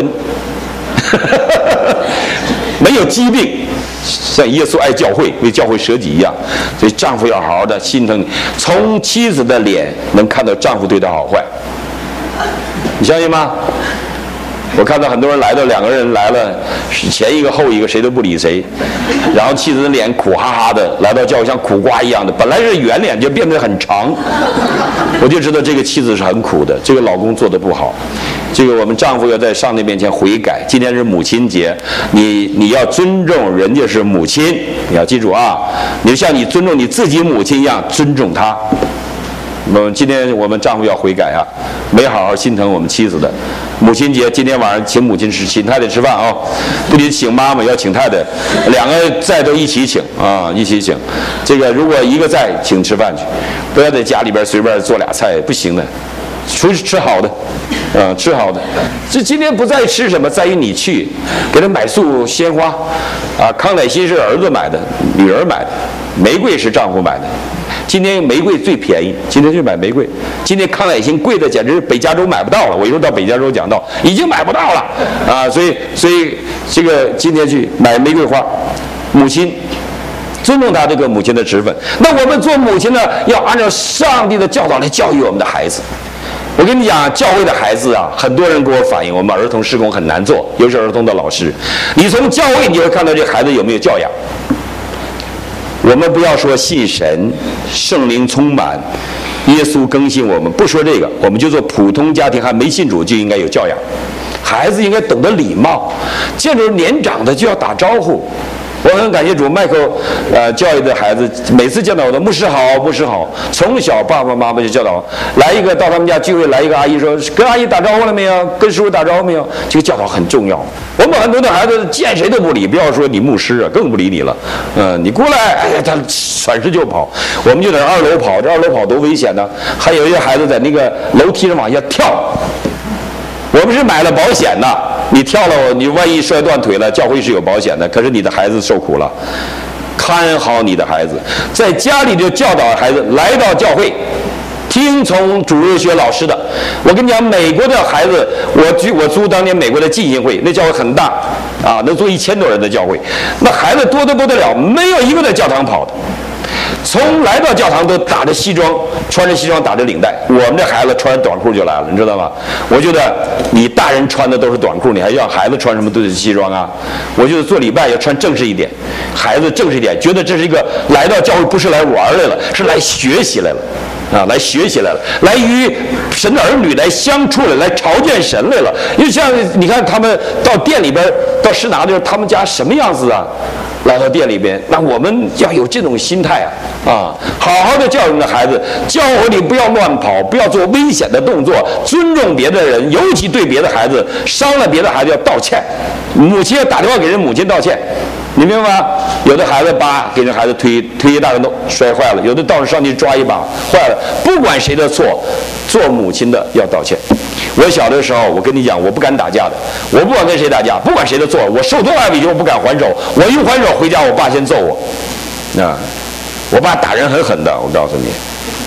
[SPEAKER 2] 没有疾病，像耶稣爱教会，为教会舍己一样。所以丈夫要好好的心疼，从妻子的脸能看到丈夫对她好坏，你相信吗？我看到很多人来到，两个人来了，前一个后一个，谁都不理谁，然后妻子的脸苦哈哈的，来到教会像苦瓜一样的，本来是圆脸就变得很长，我就知道这个妻子是很苦的，这个老公做得不好。这个我们丈夫要在上帝面前悔改。今天是母亲节，你要尊重人家是母亲，你要记住啊，你就像你尊重你自己母亲一样尊重她。今天我们丈夫要悔改啊，没好好心疼我们妻子的。母亲节今天晚上请母亲请太太吃饭啊，不仅请妈妈，要请太太，两个在都一起请啊，一起请。这个如果一个在，请吃饭去，不要在家里边随便做俩菜，不行的。出去吃好的，吃好的。这今天不在于吃什么，在于你去给他买束鲜花，啊，康乃馨是儿子买的，女儿买的，玫瑰是丈夫买的。今天玫瑰最便宜，今天去买玫瑰。今天康乃馨贵的简直是北加州买不到了。我一会儿到北加州讲到，已经买不到了啊！所以这个今天去买玫瑰花，母亲尊重她这个母亲的职分。那我们做母亲呢，要按照上帝的教导来教育我们的孩子。我跟你讲，教会的孩子啊，很多人给我反映，我们儿童事工很难做，尤其是儿童的老师。你从教会你会看到这孩子有没有教养。我们不要说信神、圣灵充满、耶稣更新我们，不说这个，我们就做普通家庭，还没信主就应该有教养。孩子应该懂得礼貌，见着年长的就要打招呼。我很感谢主麦克教育的孩子，每次见到我的牧师好，牧师好，从小爸爸妈妈就教导，来一个到他们家聚会，来一个阿姨说跟阿姨打招呼了没有，跟叔叔打招呼没有，这个教导很重要。我们很多的孩子见谁都不理，不要说你牧师啊，更不理你了。你过来，哎呀，他转身就跑。我们就在2楼跑，这2楼跑多危险呢！还有一些孩子在那个楼梯上往下跳。我们是买了保险的，你跳了，你万一摔断腿了，教会是有保险的。可是你的孩子受苦了，看好你的孩子，在家里就教导孩子，来到教会，听从主日学老师的。我跟你讲，美国的孩子，我租当年美国的浸信会，那教会很大啊，能坐1000多人的教会，那孩子多得不得了，没有一个在教堂跑的。从来到教堂都打着西装，穿着西装打着领带，我们这孩子穿着短裤就来了，你知道吗？我觉得你大人穿的都是短裤，你还让孩子穿什么都是西装啊？我觉得做礼拜要穿正式一点，孩子正式一点，觉得这是一个来到教会不是来玩来了，是来学习来了。来学习来了，来与神的儿女来相处来朝见神来了。就像你看他们到店里边，到食拿的时候，他们家什么样子啊？来到店里边，那我们要有这种心态好好的教育你的孩子，教会里不要乱跑，不要做危险的动作，尊重别的人，尤其对别的孩子伤了别的孩子要道歉，母亲要打电话给人母亲道歉。你明白吗？有的孩子给人孩子推一大个洞摔坏了，有的到上去抓一把坏了。不管谁的错，做母亲的要道歉。我小的时候，我跟你讲，我不敢打架的，我不管跟谁打架，不管谁的错，我受多大委屈我不敢还手，我一还手回家，我爸先揍我。我爸打人很狠的，我告诉你。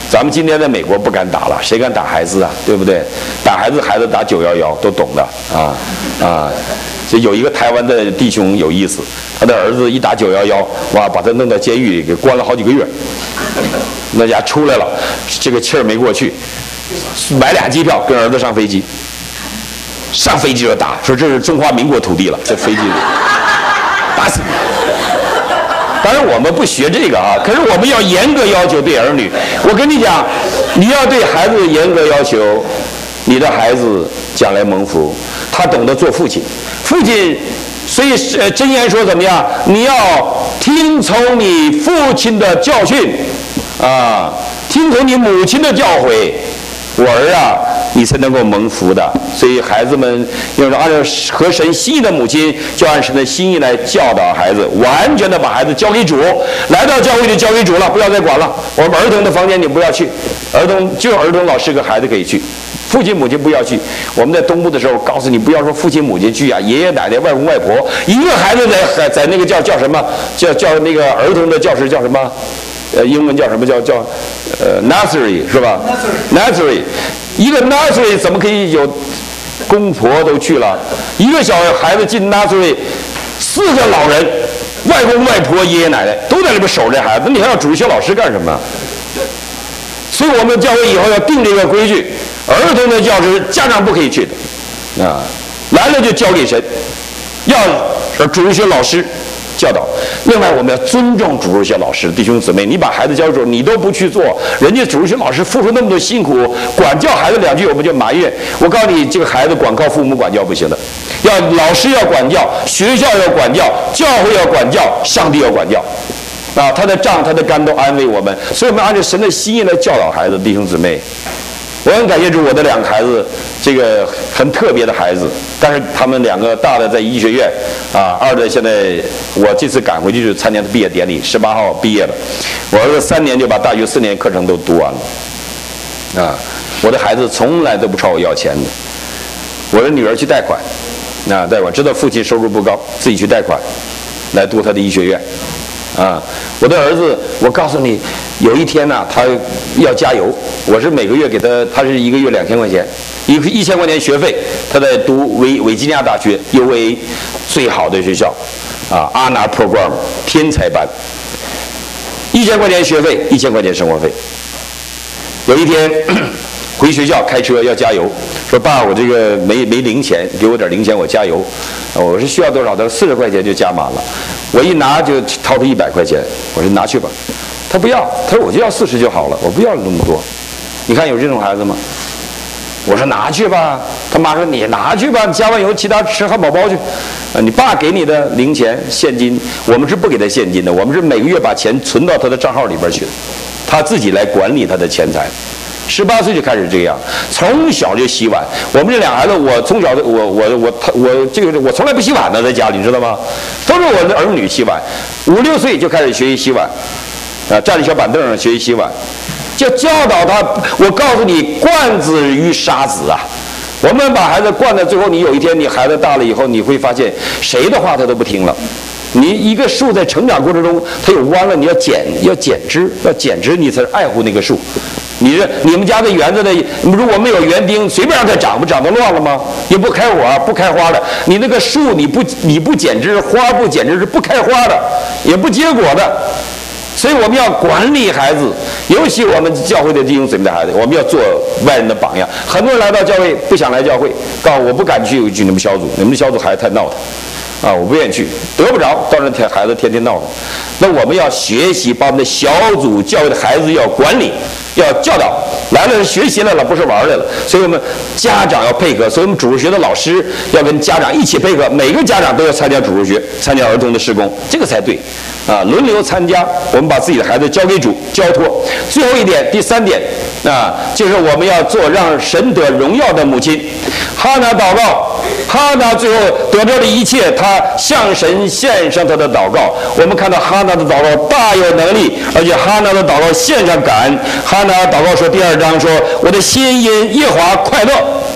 [SPEAKER 2] 咱们今天在美国不敢打了，谁敢打孩子啊？对不对？打孩子打911都懂的啊。这有一个台湾的弟兄有意思，他的儿子一打911，哇，把他弄到监狱里给关了好几个月。那家出来了，这个气儿没过去，买俩机票跟儿子上飞机，上飞机就打，说这是中华民国土地了，这飞机里打死你。当然我们不学这个啊，可是我们要严格要求对儿女。我跟你讲，你要对孩子严格要求，你的孩子将来蒙福，他懂得做父亲。父亲，所以箴言说怎么样？你要听从你父亲的教训，啊，听从你母亲的教诲。我儿啊，你才能够蒙福的。所以孩子们要按照合神心意的母亲，就按神的心意来教导孩子，完全的把孩子交给主。来到教会就交给主了，不要再管了。我们儿童的房间你不要去，儿童老师跟孩子可以去，父亲母亲不要去。我们在东部的时候告诉你，不要说父亲母亲去啊，爷爷奶奶外公外婆，一个孩子在那个叫什么叫那个儿童的教室叫什么？英文叫什么叫nursery 是吧 ？nursery， 一个 nursery 怎么可以有公婆都去了？一个小孩子进 nursery， 4个老人，外公外婆、爷爷奶奶都在里边守着孩子，你还要主日学老师干什么？所以我们教会以后要定这个规矩，儿童的教室家长不可以去的，啊，来了就交给神，要主日学老师教导。另外我们要尊重主日学老师，弟兄姊妹，你把孩子交给主，你都不去做，人家主日学老师付出那么多辛苦，管教孩子2句我们就埋怨。我告诉你，这个孩子光靠父母管教不行的，老师要管教，学校要管教，教会要管教，上帝要管教。啊，他的杖他的竿都安慰我们，所以我们按照神的心意来教导孩子，弟兄姊妹。我很感谢主，我的2个孩子，这个很特别的孩子，但是他们2个大的在医学院，啊，二的现在我这次赶回去就参加毕业典礼，18号毕业了。我儿子3年就把大学4年课程都读完了，啊，我的孩子从来都不朝我要钱的。我的女儿去贷款，贷款，知道父亲收入不高，自己去贷款来读他的医学院。啊，我的儿子，我告诉你，有一天呢，他要加油，我是每个月给他，他是1个月2000块钱，1000块钱学费，他在读维吉尼亚大学 UA 最好的学校，啊 ，Honor Program 天才班，1000块钱学费，1000块钱生活费。有一天回学校开车要加油，说爸，我这个没零钱，给我点零钱我加油。我说需要多少？他说40块钱就加满了。我一拿就掏出100块钱，我说拿去吧。他不要，他说我就要40就好了，我不要那么多。你看有这种孩子吗？我说拿去吧。他妈说你拿去吧，加完油其他吃汉堡包去。你爸给你的零钱现金，我们是不给他现金的，我们是每个月把钱存到他的账号里边去的，他自己来管理他的钱财。18岁就开始这样，从小就洗碗。我们这2孩子，我从小我从来不洗碗的，在家里你知道吗？都是我的儿女洗碗。5、6岁就开始学习洗碗，啊，站在小板凳上学习洗碗，就教导他。我告诉你，惯子与杀子啊！我们把孩子惯到最后，你有一天你孩子大了以后，你会发现谁的话他都不听了。你一个树在成长过程中，它有弯了，你要剪枝，你才爱护那个树。你们家的园子的，如果没有园丁，随便让它长，不长得乱了吗？也不开花不开花的。你那个树你不剪枝，花不剪枝是不开花的，也不结果的。所以我们要管理孩子，尤其我们教会的弟兄姊妹的孩子，我们要做外人的榜样。很多人来到教会不想来教会，告诉我不敢去你们小组，你们的小组孩子太闹腾。啊，我不愿意去，得不着，到那孩子天天闹腾。那我们要学习，把我们的小组教育的孩子要管理，要教导。来了是学习来了，不是玩来了。所以我们家长要配合，所以我们主日学的老师要跟家长一起配合，每个家长都要参加主日学，参加儿童的事工，这个才对。啊，轮流参加，我们把自己的孩子交给主，交托。最后一点，第3点啊，就是我们要做让神得荣耀的母亲。哈拿祷告，哈拿最后得着的一切，他向神献上他的祷告。我们看到哈拿的祷告大有能力，而且哈拿的祷告献上感恩。哈拿祷告说，第2章说，我的心因耶和华快乐。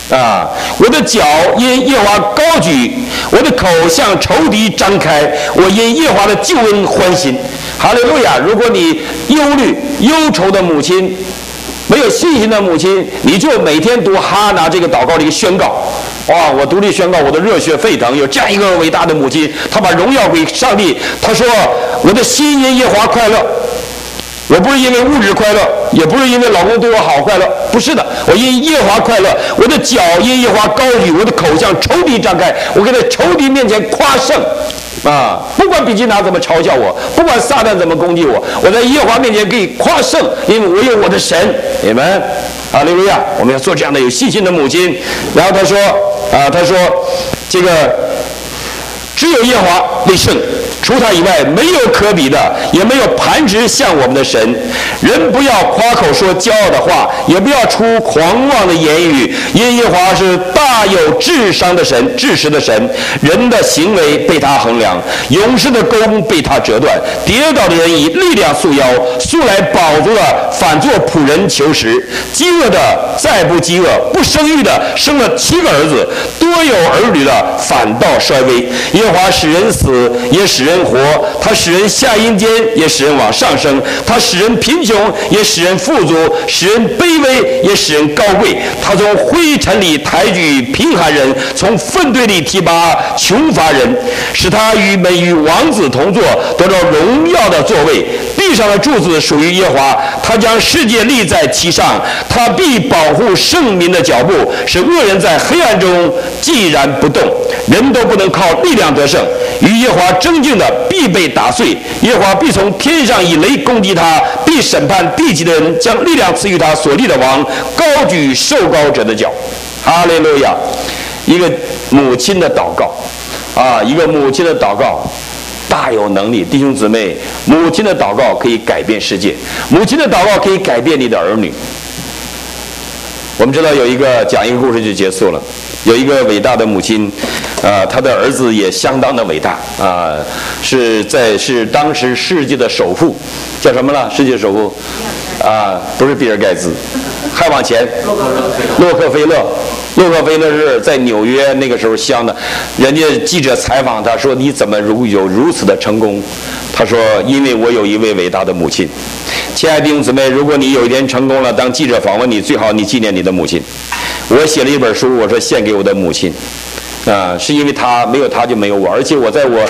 [SPEAKER 2] 我的脚因耶和华高举，我的口向仇敌张开，我因耶和华的救恩欢心。哈利路亚！如果你忧虑、忧愁的母亲，没有信心的母亲，你就每天读哈拿这个祷告的一个宣告。哇！我独立宣告，我的热血沸腾。有这样一个伟大的母亲，她把荣耀归上帝。她说：“我的心因耶和华快乐。”我不是因为物质快乐，也不是因为老公对我好快乐，不是的，我因耶和华快乐。我的脚因耶和华高举，我的口向仇敌张开，我给在仇敌面前夸胜。不管比基拿怎么嘲笑我，不管撒旦怎么攻击我，我在耶和华面前可以夸胜，因为我有我的神。你们，哈利路亚！我们要做这样的有信心的母亲。然后他说，这个只有耶和华为圣。除他以外没有可比的，也没有磐石像我们的神。人不要夸口说骄傲的话，也不要出狂妄的言语，因耶和华是大有智商的神，智识的神。人的行为被他衡量，勇士的弓被他折断，跌倒的人以力量束腰，素来饱足的反作仆人求食，饥饿的再不饥饿，不生育的生了7个儿子，多有儿女的反倒衰微。耶和华使人死，也使人活，他使人下阴间，也使人往上升，他使人贫穷，也使人富足，使人卑微，也使人高贵。他从灰尘里抬举贫寒人，从粪堆里提拔穷乏人，使他与王子同坐，得到荣耀的座位。地上的柱子属于耶和华，他将世界立在其上，他必保护圣民的脚步，使恶人在黑暗中寂然不动。人都不能靠力量得胜，与耶和华争竞的必被打碎。耶和华必从天上以雷攻击他，必审判地极的人，将力量赐予他所立的王，高举受膏者的脚。哈利路亚！一个母亲的祷告一个母亲的祷告大有能力。弟兄姊妹，母亲的祷告可以改变世界，母亲的祷告可以改变你的儿女。我们知道讲一个故事就结束了。有一个伟大的母亲，她的儿子也相当的伟大是当时世界的首富，叫什么了？世界首富不是比尔盖茨，还往前，洛克菲勒。洛克菲勒是在纽约那个时候香的，人家记者采访他说：“你怎么有如此的成功？”他说：“因为我有一位伟大的母亲。”亲爱的弟兄姊妹，如果你有一天成功了，当记者访问你，最好你纪念你的母亲。我写了一本书，我说献给我的母亲，是因为她没有她就没有我，而且我在我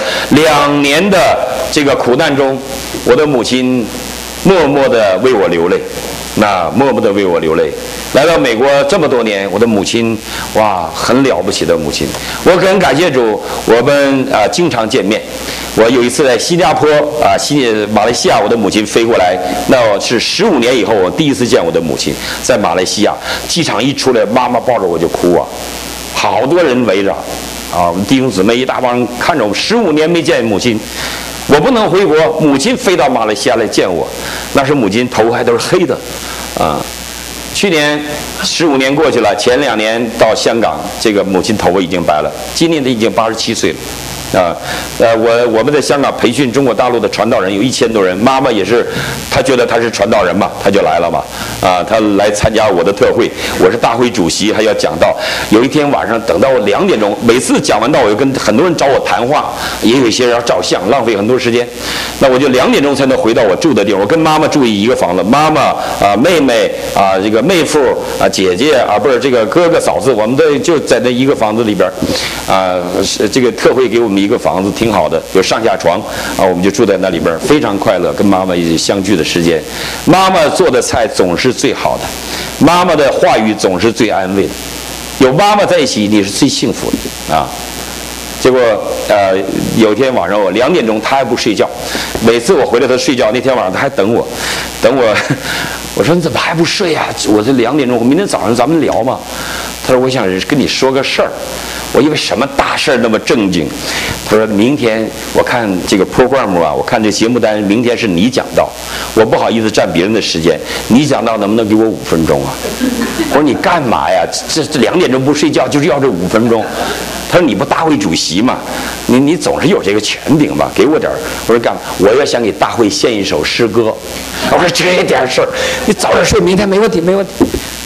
[SPEAKER 2] 2年的这个苦难中，我的母亲默默地为我流泪，默默地为我流泪。来到美国这么多年，我的母亲，很了不起的母亲。我很感谢主，我们经常见面。我有一次在新加坡马来西亚，我的母亲飞过来，那是15年以后我第一次见我的母亲，在马来西亚机场一出来，妈妈抱着我就哭好多人围着我们弟兄姊妹一大帮人看着我，15年没见母亲。我不能回国，母亲飞到马来西亚来见我，那时母亲头还都是黑的去年15年过去了，前2年到香港，这个母亲头发已经白了，今年她已经87岁了。我们在香港培训中国大陆的传道人有1000多人，妈妈也是，她觉得她是传道人嘛，她就来了嘛，她来参加我的特会，我是大会主席，还要讲道。有一天晚上等到我2点钟，每次讲完道，我就跟很多人找我谈话，也有一些人要照相，浪费很多时间。那我就2点钟才能回到我住的地方。我跟妈妈住一个房子，妈妈妹妹这个妹夫姐姐不是这个哥哥嫂子，我们就在那一个房子里边这个特会给我们一个房子挺好的，有上下床我们就住在那里边，非常快乐，跟妈妈一起相聚的时间。妈妈做的菜总是最好的，妈妈的话语总是最安慰的。有妈妈在一起，你是最幸福的结果有一天晚上我2点钟，她还不睡觉。每次我回来她睡觉，那天晚上她还等我。我说你怎么还不睡啊？我这2点钟，明天早上咱们聊嘛。她说我想跟你说个事儿。我以为什么大事儿那么正经。她说明天我看这个 program 我看这节目单，明天是你讲道，我不好意思占别人的时间，你讲道能不能给我5分钟啊？我说你干嘛呀？这2点钟不睡觉就是要这5分钟。他说你不大会主席嘛，你总是有这个权柄吧，给我点儿。我说干嘛？我要想给大会献一首诗歌。我说这点事儿，你早点睡，明天没问题。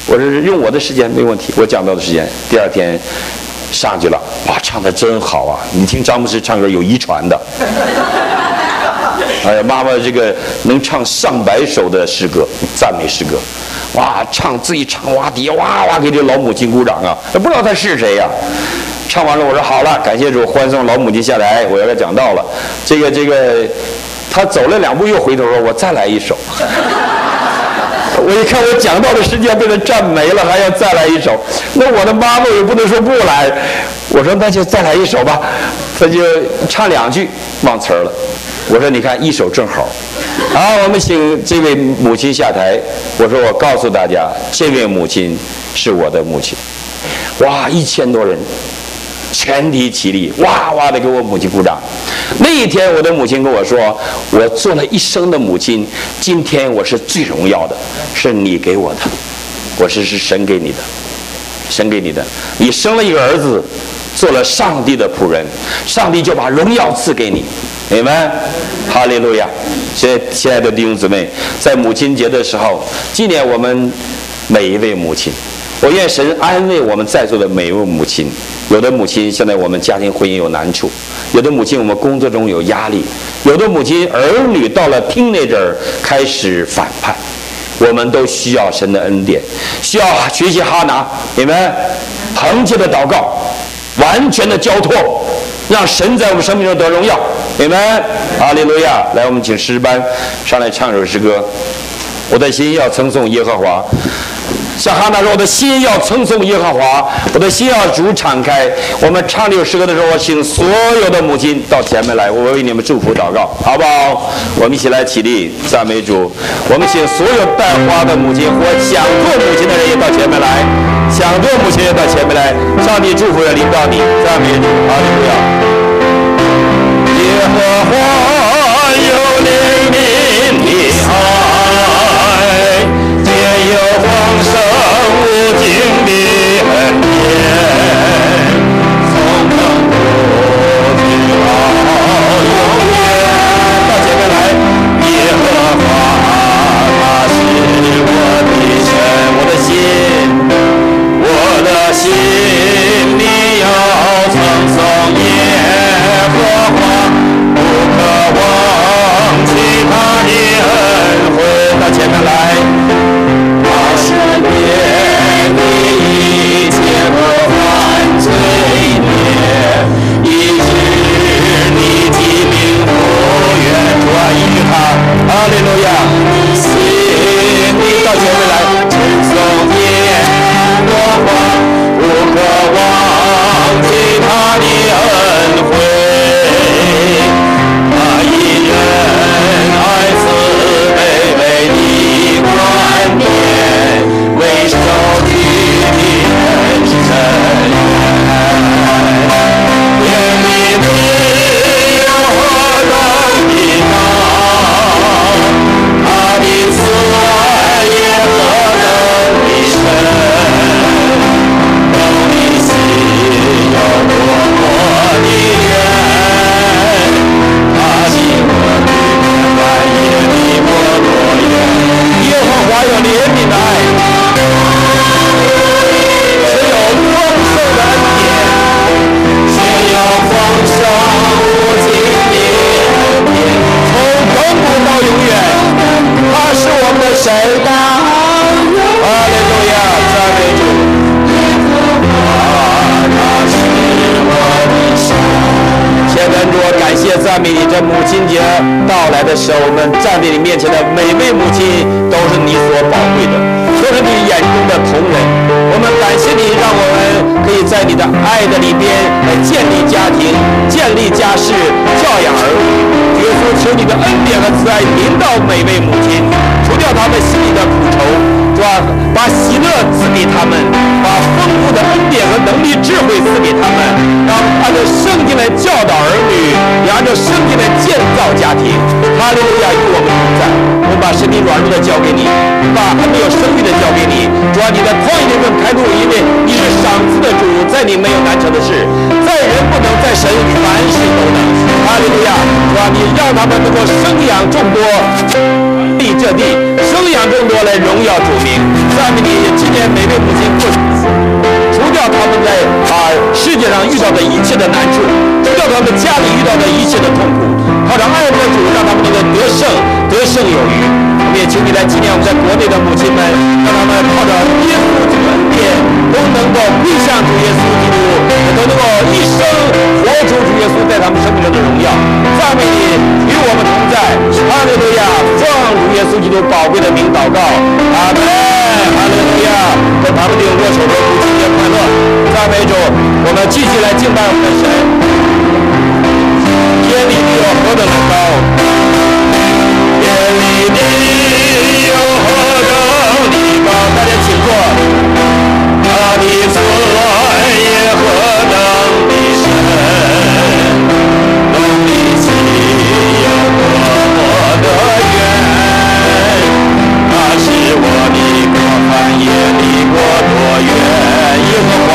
[SPEAKER 2] 我说用我的时间没问题，我讲道的时间。第二天上去了，哇，唱得真好啊！你听张牧师唱歌有遗传的。哎呀，妈妈这个能唱上百首的诗歌，赞美诗歌，哇，自己唱哇，底下哇哇给这老母亲鼓掌啊！不知道他是谁呀？唱完了，我说好了，感谢主，欢送老母亲下来，我要该讲道了。这个，他走了2步又回头说：“我再来一首。”我一看我讲道的时间被他占没了，还要再来一首，那我的妈妈也不能说不来。我说那就再来一首吧，他就唱2句忘词儿了。我说你看1首正好。好，我们请这位母亲下台。我说我告诉大家，这位母亲是我的母亲。哇，1000多人全体起立，哇哇的给我母亲鼓掌。那一天我的母亲跟我说，我做了一生的母亲，今天我是最荣耀的，是你给我的。我说是神给你的，神给你的，你生了一个儿子，做了上帝的仆人，上帝就把荣耀赐给你。你们哈利路亚！亲爱的弟兄姊妹，在母亲节的时候纪念我们每一位母亲。我愿神安慰我们在座的每一位母亲。有的母亲现在我们家庭婚姻有难处，有的母亲我们工作中有压力，有的母亲儿女到了teenager开始反叛。我们都需要神的恩典，需要学习哈拿，你们恒切的祷告，完全的交托，让神在我们生命中得荣耀。你们哈利路亚！来，我们请诗班上来唱首诗歌。我的心要称颂耶和华。像哈拿说：“我的心要称颂耶和华，我的心要主敞开。”我们唱这首诗歌的时候，我请所有的母亲到前面来，我为你们祝福祷告，好不好？我们一起来起立赞美主。我们请所有带花的母亲或想做母亲的人也到前面来，想做母亲也到前面来。上帝祝福也临到你，赞美主，哈利路亚！耶和华有怜悯的爱，也有丰盛无尽的恩典，从亘古直到永远。到前面来，耶和华他是我的神，我的心，你要称颂耶和华，不可忘记他的恩惠。到前面来，他身边的一切和犯罪孽，以致你的名不远传于他。哈利路亚！你到前面来，称颂耶和华，不可忘记他的恩惠。他以仁爱慈悲为你冠冕，为受举的人伸冤。愿你自由何等的高，他的慈爱也何等的深，有你心有多么的远，他的我的半夜离我多远。耶和华有怜悯的爱，只有丰盛的恩典，只有丰盛无尽的恩典，从亘古到永远，他是我们的神。哈利路亚，赞美主！他是我的神。现在主，感谢赞美你，这母亲节到来的时候，我们站在你面前的每位母亲都是你所宝贵的，都是你眼中的同人。我们感谢你，让我们可以在你的爱的里边来建立家庭、建立家室、教养儿女。耶稣，求你的恩典和慈爱临到每位母亲，除掉他们心里的苦愁，是吧？把喜乐赐给他们，把丰富的恩典和能力、智慧赐给他们，让按照圣经来教导儿女，也按照圣经来建造家庭。哈利路亚，与我们同在。我们把身体软弱的交给你，把还没有生育的交给你。主啊，你的旷野中开路，因为你是赏赐的主，在你没有难成的事，在人不能，在神凡事都能。哈利路亚，主啊，你让他们能够生养众多，力这地，生养更多来荣耀主名。赞美你，纪念每位母亲过日子，除掉他们在世界上遇到的一切的难处，除掉他们家里遇到的一切的痛苦，靠着爱我们的主，让他们能够得胜有余。我们也请你来纪念我们在国内的母亲们，让他们靠着耶稣这个恩典，都能够归向主耶稣基督，也都能够一生活出主耶稣在他们生命中的荣耀。赞美你，与我们同在。哈利路亚！奉主耶稣基督宝贵的名祷告，阿门。哈利路亚！跟他们领握手的父亲节快乐！赞美主，我们继续来敬拜我们的神。耶利米有何等的高？耶利米有何等的高？大家请坐。他的慈爱也何等的深，能力气也多么的远。他是我的过犯也离我多远？耶和华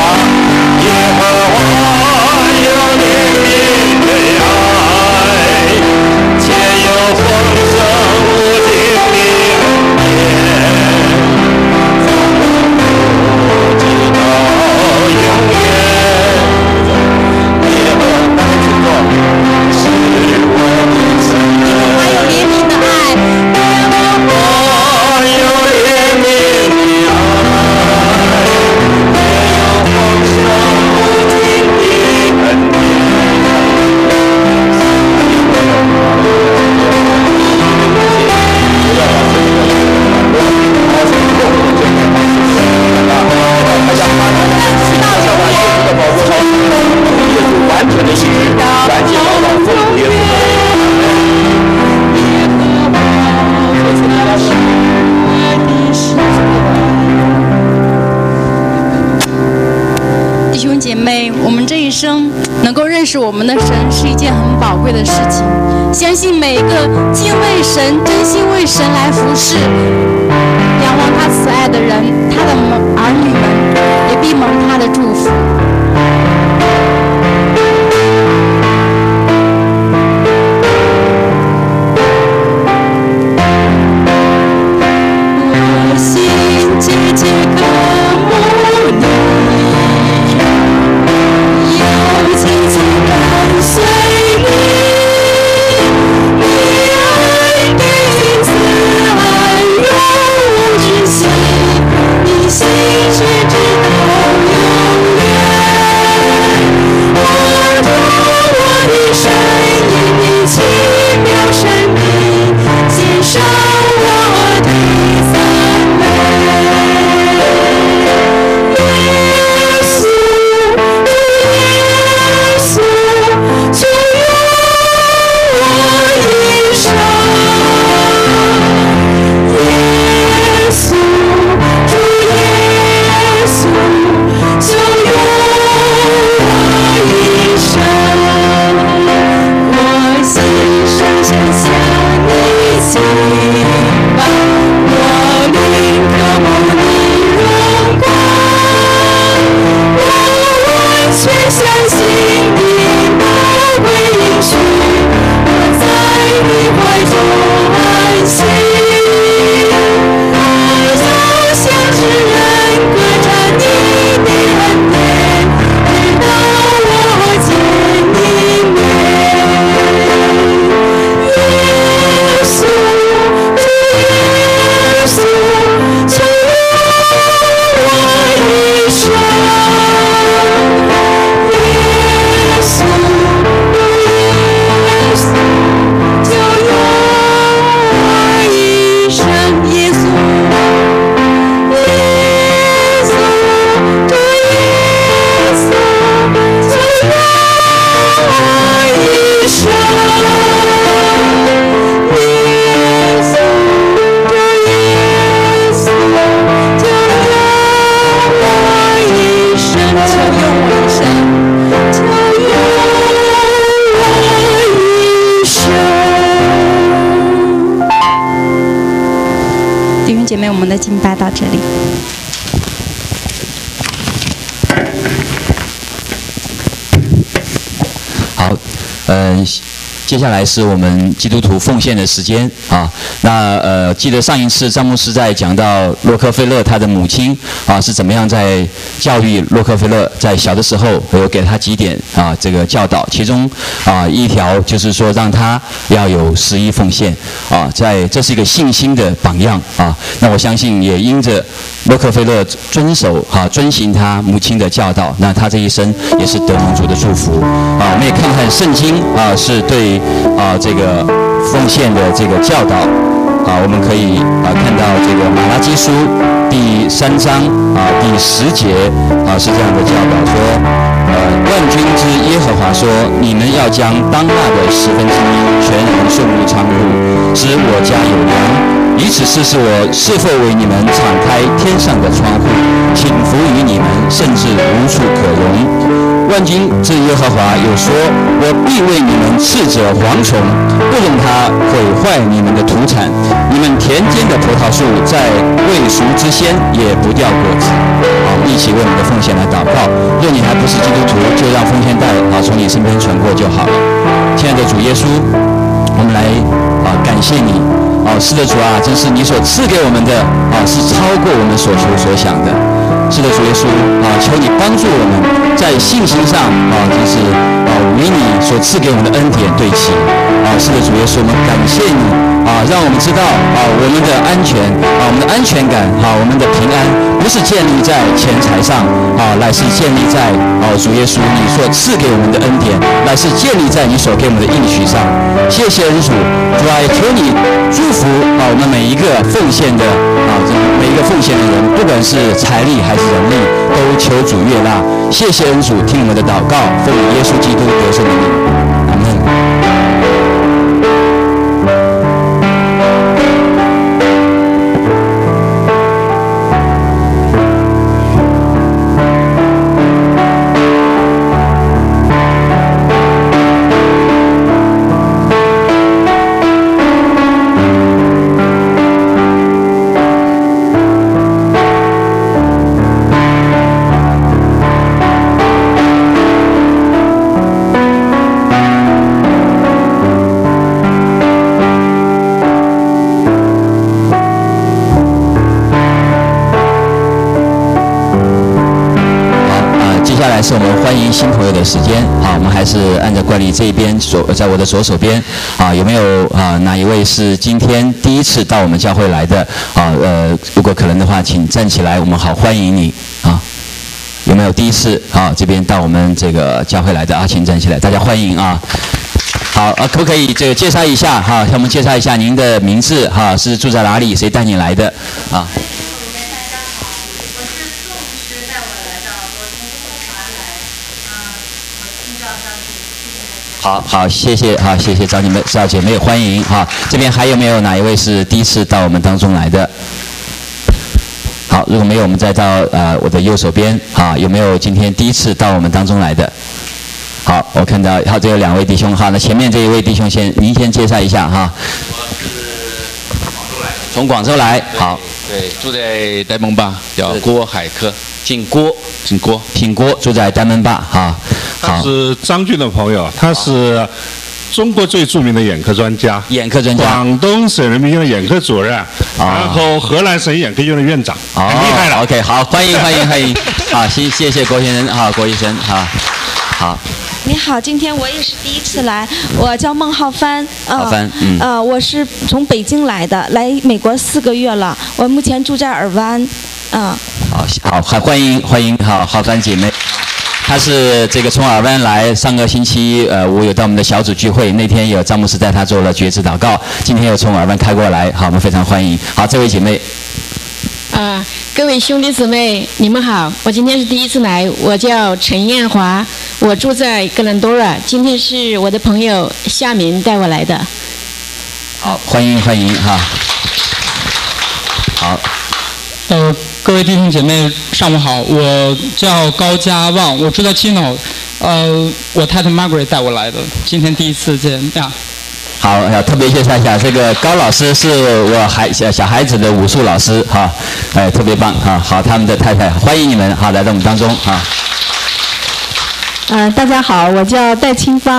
[SPEAKER 2] 有怜悯的爱，且有丰盛无尽的恩典，从不直到永远。耶和华是我的神，
[SPEAKER 1] 还有怜悯的爱，
[SPEAKER 2] 我有怜悯的爱，也有丰盛无尽的恩典。完全的信任，感谢祷告，奉主耶稣
[SPEAKER 1] 弟兄姐妹，我们这一生能够认识我们的神是一件很宝贵的事情。相信每一个敬畏神、真心为神来服侍、仰望他慈爱的人，他的儿女们也必蒙他的祝福。我心切切渴慕你，要紧紧跟随你，你爱的慈爱永无止息，你心是直到永远。我读我的声音，你奇妙生命，献上我的赞美。耶稣，耶稣，就用我一生。耶稣，主耶稣，就用我一生。我心深深向你敬拜，我灵渴慕你荣光，我完全相信你宝贵应许，我在你怀中安息，我就像是人隔着你的恩典，直到我见你面。耶稣，主耶稣，就用我一生。耶稣，耶稣，就用我一生。耶稣，耶稣，主耶稣，就用我一生。耶稣，主耶稣，就用我一生，就用我一生，就用我一生。弟兄姐妹，我们的敬拜到这里。
[SPEAKER 3] 好， 接下来是我们基督徒奉献的时间啊。那记得上一次张牧师在讲到洛克菲勒他的母亲啊是怎么样在教育洛克菲勒，在小的时候有给他几点啊这个教导，其中啊一条就是说让他要有11奉献啊，这是一个信心的榜样啊。那我相信也因着洛克菲勒遵行他母亲的教导，那他这一生也是得蒙主的祝福啊。我们也看看圣经啊，是对这个奉献的这个教导啊，我们可以看到这个马拉基书第3章第10节是这样的教导说，万军之耶和华说，你们要将当纳的1/10全然送入仓库，使我家有粮。以此试试我是否为你们敞开天上的窗户，倾福于你们，甚至无处可容。万军之耶和华有说，我必为你们斥责蝗虫，不容它毁坏你们的土产。你们田间的葡萄树在未熟之先也不掉果子。好，一起为你的奉献来祷告。若你还不是基督徒，就让奉献袋从你身边传过就好了。亲爱的主耶稣，我们来感谢你。是的主啊，真是你所赐给我们的是超过我们所求所想的。是的主耶稣求你帮助我们在信心上真是与你所赐给我们的恩典对齐。是的主耶稣，我们感谢你让我们知道我们的安全我们的安全感我们的平安不是建立在钱财上乃是建立在主耶稣你所赐给我们的恩典，乃是建立在你所给我们的应许上。谢谢恩主，主啊，也求你祝福我们每一个奉献的每一个奉献的人，不管是财力还是人力，都求主悦纳。谢谢恩主，听我们的祷告，奉耶稣基督得胜的名，阿们。是我们欢迎新朋友的时间我们还是按照惯例这一边在我的左手边有没有哪一位是今天第一次到我们教会来的如果可能的话，请站起来，我们好欢迎你有没有第一次这边到我们这个教会来的请站起来，大家欢迎好可不可以这个介绍一下向我们介绍一下您的名字是住在哪里，谁带你来的好，谢谢谢谢找你们赵姐妹欢迎这边还有没有哪一位是第一次到我们当中来的？好，如果没有，我们再到我的右手边有没有今天第一次到我们当中来的？好，我看到这有2位弟兄那前面这一位弟兄您先介绍一下从广州来，好，
[SPEAKER 4] 对，住在呆萌坝，叫郭海科，
[SPEAKER 3] 姓郭，住在呆萌坝
[SPEAKER 5] 他是张俊的朋友，他是中国最著名的眼科专家，广东省人民医院眼科主任，然后河南省眼科医院的院长，很厉害了。
[SPEAKER 3] OK， 好，欢迎，谢谢郭先生，郭医生，好。
[SPEAKER 6] 你好，今天我也是第一次来，我叫孟浩帆，我是从北京来的，来美国4个月了，我目前住在尔湾，
[SPEAKER 3] 好，欢迎，浩帆姐妹。她是这个从尔湾来，上个星期我有到我们的小组聚会，那天有张牧师带她做了决志祷告，今天又从尔湾开过来，我们非常欢迎。好，这位姐妹。
[SPEAKER 7] 各位兄弟姊妹，你们好，我今天是第一次来，我叫陈艳华，我住在哥伦多尔，今天是我的朋友夏明带我来的。
[SPEAKER 3] 好，欢迎好。
[SPEAKER 8] 各位弟兄姐妹，上午好，我叫高家旺，我住在七楼，我太太 Margaret 带我来的，今天第一次见呀。
[SPEAKER 3] 好，要特别介绍一下，这个高老师是我小孩子的武术老师特别棒好，他们的太太，欢迎你们来到我们当中
[SPEAKER 9] 大家好，我叫戴清芳，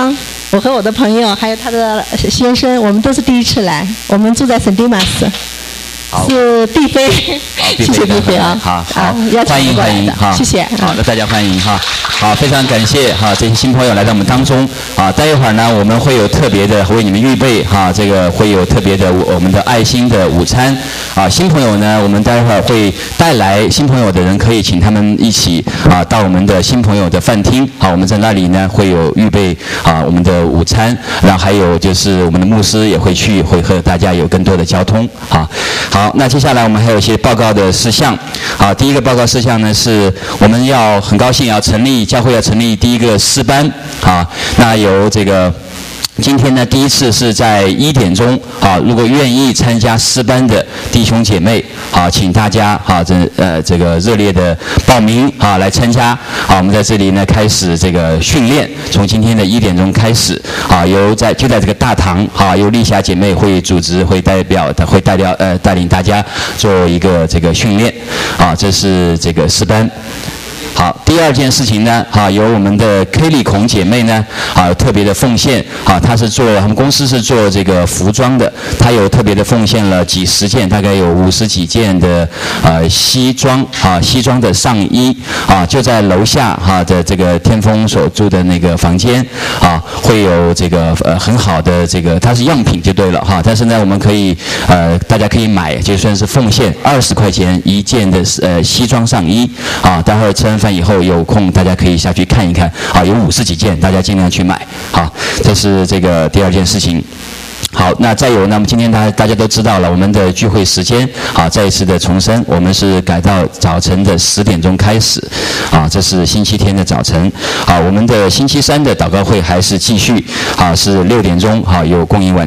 [SPEAKER 6] 我和我的朋友还有他的先生，我们都是第一次来，我们住在圣地马斯。是毕飞，谢谢毕飞啊！
[SPEAKER 3] 好，欢迎哈，
[SPEAKER 6] 谢谢。
[SPEAKER 3] 好，那大家欢迎哈，好，非常感谢哈这些新朋友来到我们当中啊。待一会儿呢，我们会有特别的为你们预备哈，这个会有特别的我们的爱心的午餐啊。新朋友呢，我们待会儿会带来新朋友的人，可以请他们一起啊到我们的新朋友的饭厅啊，我们在那里呢会有预备啊我们的午餐，然后还有就是我们的牧师也会去，会和大家有更多的交通啊。好，那接下来我们还有一些报告的事项。好，第一个报告事项呢是我们要很高兴要成立教会要成立第一个诗班啊，那由这个。今天呢，第一次是在1点钟啊，如果愿意参加诗班的弟兄姐妹啊，请大家啊，这个热烈的报名啊，来参加啊。我们在这里呢开始这个训练，从今天的1点钟开始啊，就在这个大堂啊，由丽霞姐妹会组织，会带领大家做一个这个训练啊，这是这个诗班。好，第二件事情呢，由我们的 Kelly 孔姐妹呢，特别的奉献，她们公司是做这个服装的，她有特别的奉献了几十件，大概有50几件的西装的上衣就在楼下的这个天峰所住的那个房间会有这个很好的这个，它是样品就对了但是呢，我们可以大家可以买，就算是奉献20块钱一件的西装上衣待会儿吃完饭以后有空大家可以下去看一看有50几件，大家尽量去买这是这个第二件事情。好，那再有，那么今天大家都知道了，我们的聚会时间再一次的重申，我们是改到早晨的10点钟开始这是星期天的早晨我们的星期三的祷告会还是继续是6点钟有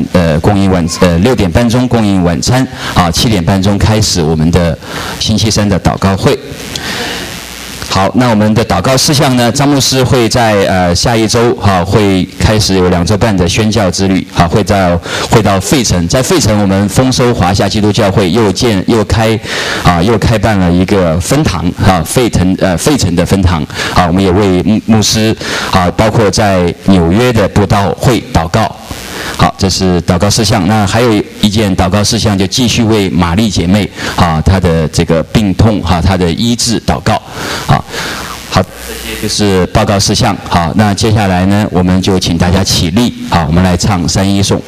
[SPEAKER 3] 6点半钟供应晚餐7点半钟开始我们的星期三的祷告会。好，那我们的祷告事项呢？张牧师会在下一周会开始有2周半的宣教之旅会到费城，在费城我们丰收华夏基督教会又开办了一个分堂费城的分堂我们也为牧师包括在纽约的布道会祷告。好，这是祷告事项。那还有一件祷告事项，就继续为玛丽姐妹她的这个病痛她的医治祷告。好，这些就是报告事项。好，那接下来呢，我们就请大家起立。好，我们来唱3一颂。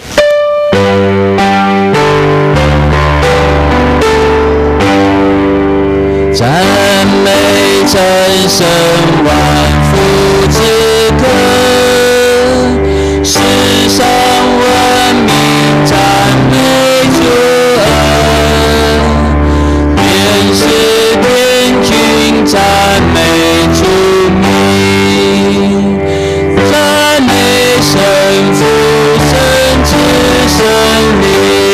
[SPEAKER 3] 赞美真神万福之歌，世上万民赞美主恩，天使天君赞美主名，赞美神父神子神灵。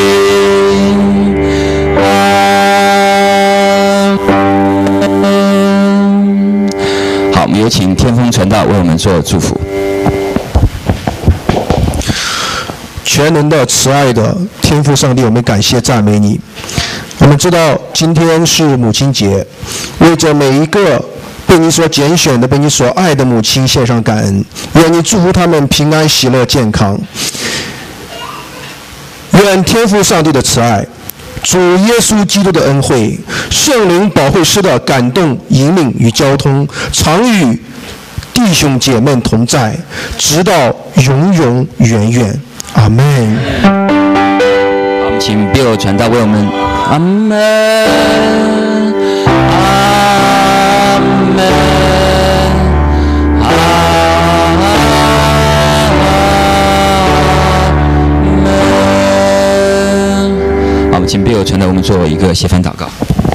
[SPEAKER 3] 好，我们有请天风传道为我们做祝福。
[SPEAKER 9] 全能的、慈爱的天父上帝，我们感谢赞美你。我们知道今天是母亲节，为着每一个被你所拣选的、被你所爱的母亲献上感恩，愿你祝福他们平安、喜乐、健康。愿天父上帝的慈爱、主耶稣基督的恩惠、圣灵保惠师的感动、引领与交通，常与弟兄姐妹同在，直到永永远远。阿门。
[SPEAKER 3] 好，我们请 Bill 传道为我们。阿门，阿门，阿门。好，我们请 Bill 传道为我们做一个协番祷告。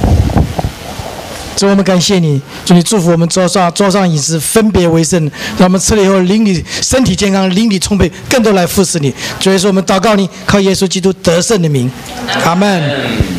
[SPEAKER 10] 主，我们感谢你，祝你祝福我们桌上饮食分别为圣，让我们吃了以后灵里身体健康，灵里充沛，更多来服侍你。所以说我们祷告你，靠耶稣基督得胜的名，阿们。